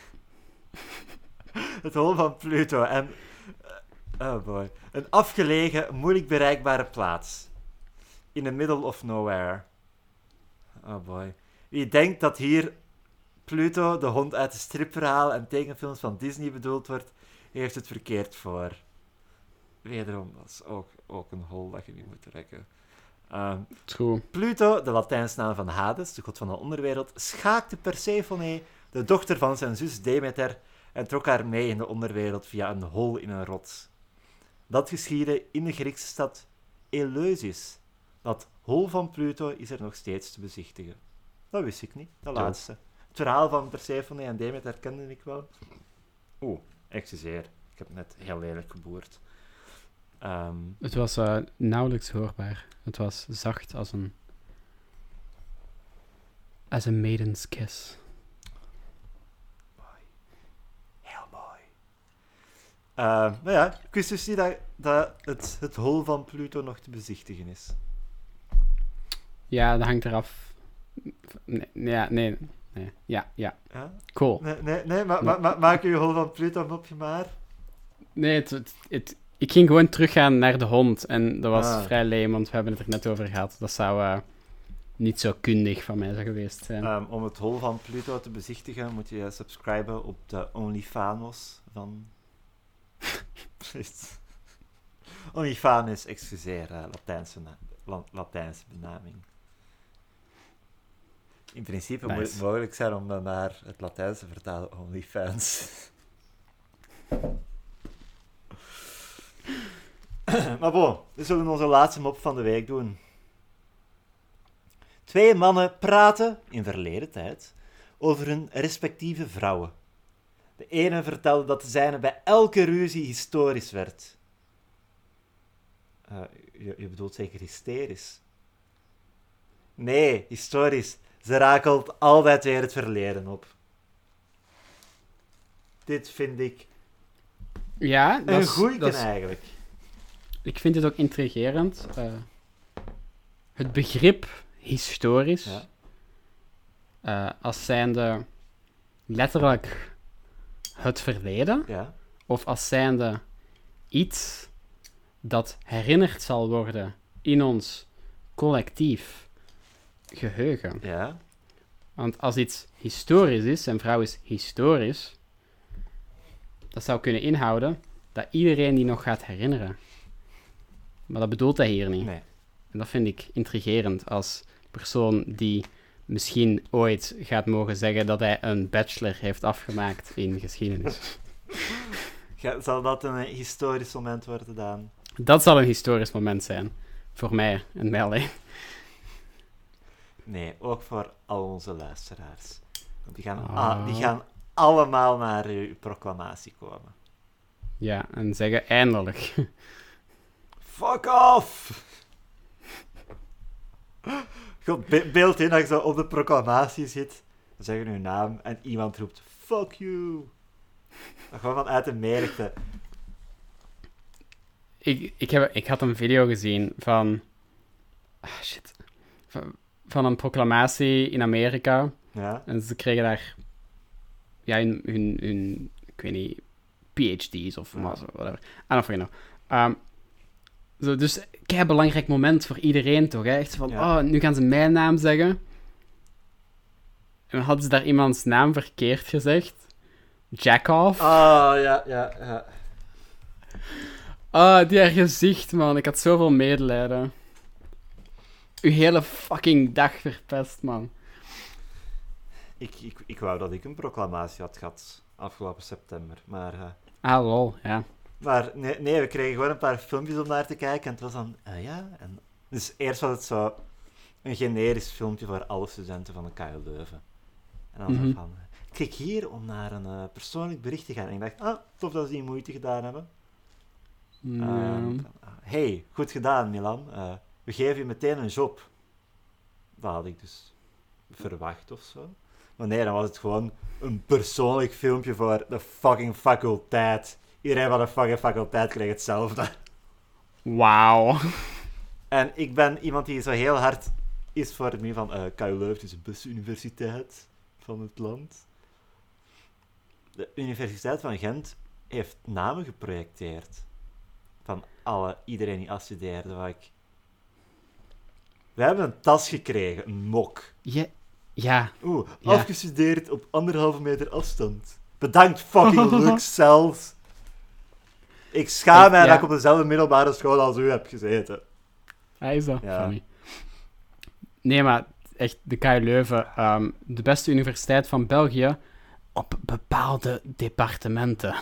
het hol van Pluto en... Uh, oh boy. Een afgelegen, moeilijk bereikbare plaats. In the middle of nowhere. Oh boy. Wie denkt dat hier Pluto, de hond uit de stripverhalen en tekenfilms van Disney bedoeld wordt, heeft het verkeerd voor. Wederom, dat is ook, ook een hol dat je niet moet trekken. Um, True. Pluto, de Latijnse naam van Hades, de god van de onderwereld, schaakte Persephone, de dochter van zijn zus Demeter, en trok haar mee in de onderwereld via een hol in een rots. Dat geschiedde in de Griekse stad Eleusis. Dat hol van Pluto is er nog steeds te bezichtigen. Dat wist ik niet, dat laatste. Het verhaal van Persephone en Demeter kende ik wel. Oeh, excuseer. Ik heb net heel lelijk geboerd. Um, het was uh, nauwelijks hoorbaar. Het was zacht als een... As a maiden's kiss. Mooi. Heel mooi. Uh, nou ja, ik wist dus niet dat, dat het, het hol van Pluto nog te bezichtigen is. Ja, dat hangt eraf. Nee, ja, nee, nee. Ja, ja. Ja? Cool. Nee, nee, nee ma- ma- ma- maak je hol van Pluto op je maar. Nee, het, het, het, ik ging gewoon teruggaan naar de hond. En dat was ah. vrij leem, want we hebben het er net over gehad. Dat zou uh, niet zo kundig van mij zijn geweest zijn. Um, om het hol van Pluto te bezichtigen, moet je subscriben op de OnlyFanos van... OnlyFanos, excuseer, uh, Latijnse, na- la- Latijnse benaming. In principe nice. Moet het mogelijk zijn om dan naar het Latijns te vertalen OnlyFans. Maar bon, we zullen onze laatste mop van de week doen. Twee mannen praten, in verleden tijd, over hun respectieve vrouwen. De ene vertelde dat de zijne bij elke ruzie historisch werd. Uh, je, je bedoelt zeker hysterisch? Nee, historisch. Ze rakelt altijd weer het verleden op. Dit vind ik ja, dat een goeie is... eigenlijk. Ik vind het ook intrigerend. Uh, het begrip historisch, ja. uh, als zijnde letterlijk het verleden, ja. of als zijnde iets dat herinnerd zal worden in ons collectief geheugen. Ja. Want als iets historisch is, en vrouw is historisch, dat zou kunnen inhouden dat iedereen die nog gaat herinneren. Maar dat bedoelt hij hier niet. Nee. En dat vind ik intrigerend als persoon die misschien ooit gaat mogen zeggen dat hij een bachelor heeft afgemaakt in geschiedenis. Ja, zal dat een historisch moment worden, Daan? Dat zal een historisch moment zijn. Voor mij en mij alleen. Nee, ook voor al onze luisteraars. Want die gaan, oh. ah, die gaan allemaal naar uw proclamatie komen. Ja, en zeggen eindelijk. Fuck off! God, be- beeld in dat je zo op de proclamatie zit. Dan zeggen uw naam en iemand roept fuck you. Dat gewoon vanuit de menigte. Ik, ik, heb, ik had een video gezien van... Ah, shit. Van, van een proclamatie in Amerika. Ja. En ze kregen daar... Ja, hun... hun, hun ik weet niet... P H D's of ja. whatever. I don't fucking know. Um, zo, dus kei belangrijk moment voor iedereen toch, hè? Echt van, ja. oh, nu gaan ze mijn naam zeggen. En dan hadden ze daar iemands naam verkeerd gezegd. Jackoff. Oh, ja, ja, ja. Ah, die haar gezicht, man. Ik had zoveel medelijden. Uw hele fucking dag verpest, man. Ik, ik, ik wou dat ik een proclamatie had gehad afgelopen september, maar... Uh... Ah, lol, ja. Maar nee, nee, we kregen gewoon een paar filmpjes om naar te kijken en het was dan, uh, ja... En... Dus eerst was het zo een generisch filmpje voor alle studenten van de K U Leuven. En dan mm-hmm. van, klik hier om naar een uh, persoonlijk bericht te gaan. En ik dacht, ah, tof dat ze die moeite gedaan hebben. Mm. Uh, hey, goed gedaan Milan. Uh, we geven je meteen een job. Dat had ik dus verwacht of zo. Maar nee, dan was het gewoon een persoonlijk filmpje voor de fucking faculteit. Iedereen van de fucking faculteit kreeg hetzelfde. Wauw. En ik ben iemand die zo heel hard is voor het meer van... Uh, K U Leuven is de beste universiteit van het land. De Universiteit van Gent heeft namen geprojecteerd. Van alle, iedereen die afstudeerde. Waar ik... We hebben een tas gekregen, een mok. Ja. Ja. Oeh, Ja. afgestudeerd op anderhalve meter afstand. Bedankt, fucking Lux zelfs. Ik schaam mij Ja. dat ik op dezelfde middelbare school als u heb gezeten. Hij is dat. Ja. Funny. Nee, maar echt, de K U Leuven, ehm, de beste universiteit van België op bepaalde departementen.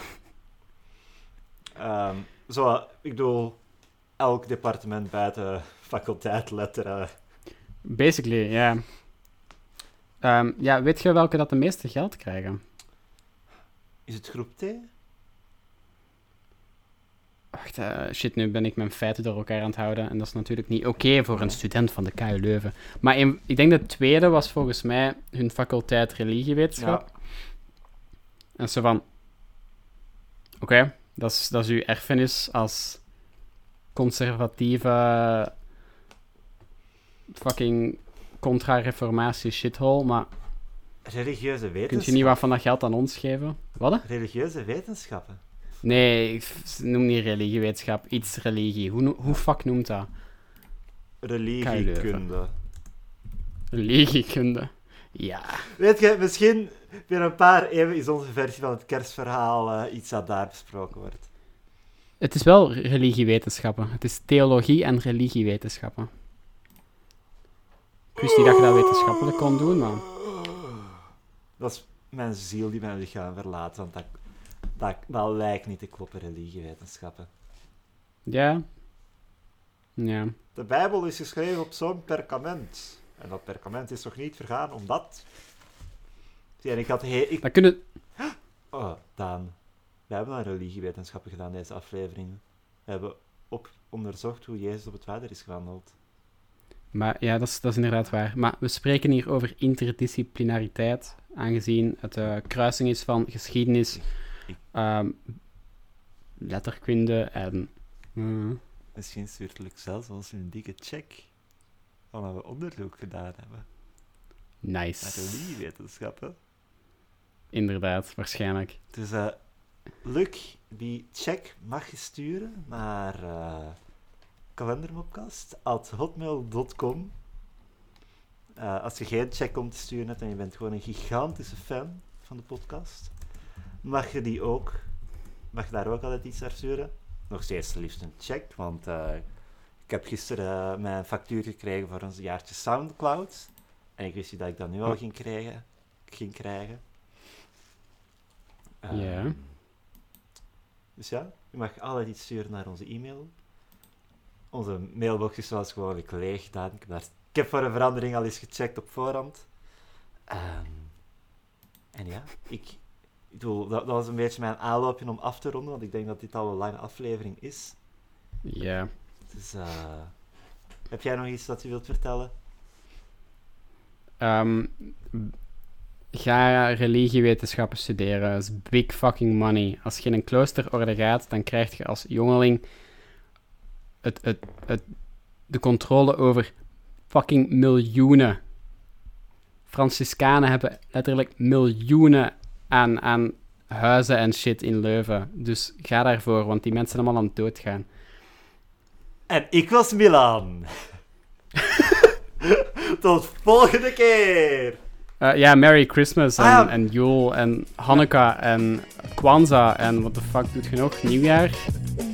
Ehm, zo, ik bedoel, elk departement buiten faculteit, letteren. Basically, ja. Ehm, ja, weet je welke dat de meeste geld krijgen? Is het groep T? Wacht, eh, shit, nu ben ik mijn feiten door elkaar aan het houden. En dat is natuurlijk niet oké voor een student van de K U Leuven. Maar in, ik denk de tweede was volgens mij hun faculteit religiewetenschap. Ja. En zo van... Oké, dat, is, dat is uw erfenis als conservatieve... fucking contra-reformatie shithole, maar Religieuze kun je wetenschappen. niet wat van dat geld aan ons geven? Wat? Religieuze wetenschappen. Nee, ik f- noem niet religiewetenschap, iets religie. Hoe, no- hoe fuck noemt dat? Religiekunde. Religiekunde. Ja. Weet je, misschien binnen een paar eeuwen is onze versie van het kerstverhaal uh, iets dat daar besproken wordt. Het is wel religiewetenschappen. Het is theologie en religiewetenschappen. Ik wist niet dat je dat wetenschappelijk kon doen, maar... Dat is mijn ziel die mijn lichaam verlaat, want dat, dat, dat lijkt niet te kloppen, religiewetenschappen. Ja. Ja. De Bijbel is geschreven op zo'n perkament. En dat perkament is nog niet vergaan, omdat... Zie, en ik had... He ik... Dat kunnen... Oh, Daan. We hebben aan religiewetenschappen gedaan, deze aflevering. We hebben op onderzocht hoe Jezus op het water is gewandeld. Maar ja, dat is, dat is inderdaad waar. Maar we spreken hier over interdisciplinariteit, aangezien het uh, kruising is van geschiedenis, ehm, letterkunde en... Uh, Misschien stuurt Lux zelfs ons een dikke check van dat we onderzoek gedaan hebben. Naar nice. religiewetenschappen. Inderdaad, waarschijnlijk. Dus uh, Luc, die check mag je sturen naar uh, kalendermopcast at hotmail dot com. Uh, als je geen check om te sturen hebt en je bent gewoon een gigantische fan van de podcast, mag je die ook, mag je daar ook altijd iets naar sturen. Nog steeds liefst een check, want uh, ik heb gisteren uh, mijn factuur gekregen voor ons jaartje Soundcloud. En ik wist niet dat ik dat nu al ging krijgen. Ging krijgen. Ja. Um, Yeah. Dus ja, je mag altijd iets sturen naar onze e-mail. Onze mailbox is zoals gewoonlijk leeg gedaan. Ik heb, daar, ik heb voor een verandering al eens gecheckt op voorhand. Um, en ja, ik, ik bedoel, dat, dat was een beetje mijn aanloopje om af te ronden, want ik denk dat dit al een lange aflevering is. Ja. Dus, uh, heb jij nog iets dat je wilt vertellen? Um, ga religiewetenschappen studeren. Dat is big fucking money. Als je in een kloosterorde gaat, dan krijg je als jongeling het, het, het, de controle over fucking miljoenen. Franciscanen hebben letterlijk miljoenen aan, aan huizen en shit in Leuven. Dus ga daarvoor, want die mensen zijn allemaal aan het doodgaan. En ik was Milan. Tot volgende keer! Uh, ja, Merry Christmas en, Ah, ja. en Yule en Hanukkah en Kwanzaa en wat de fuck doet je nog? Nieuwjaar?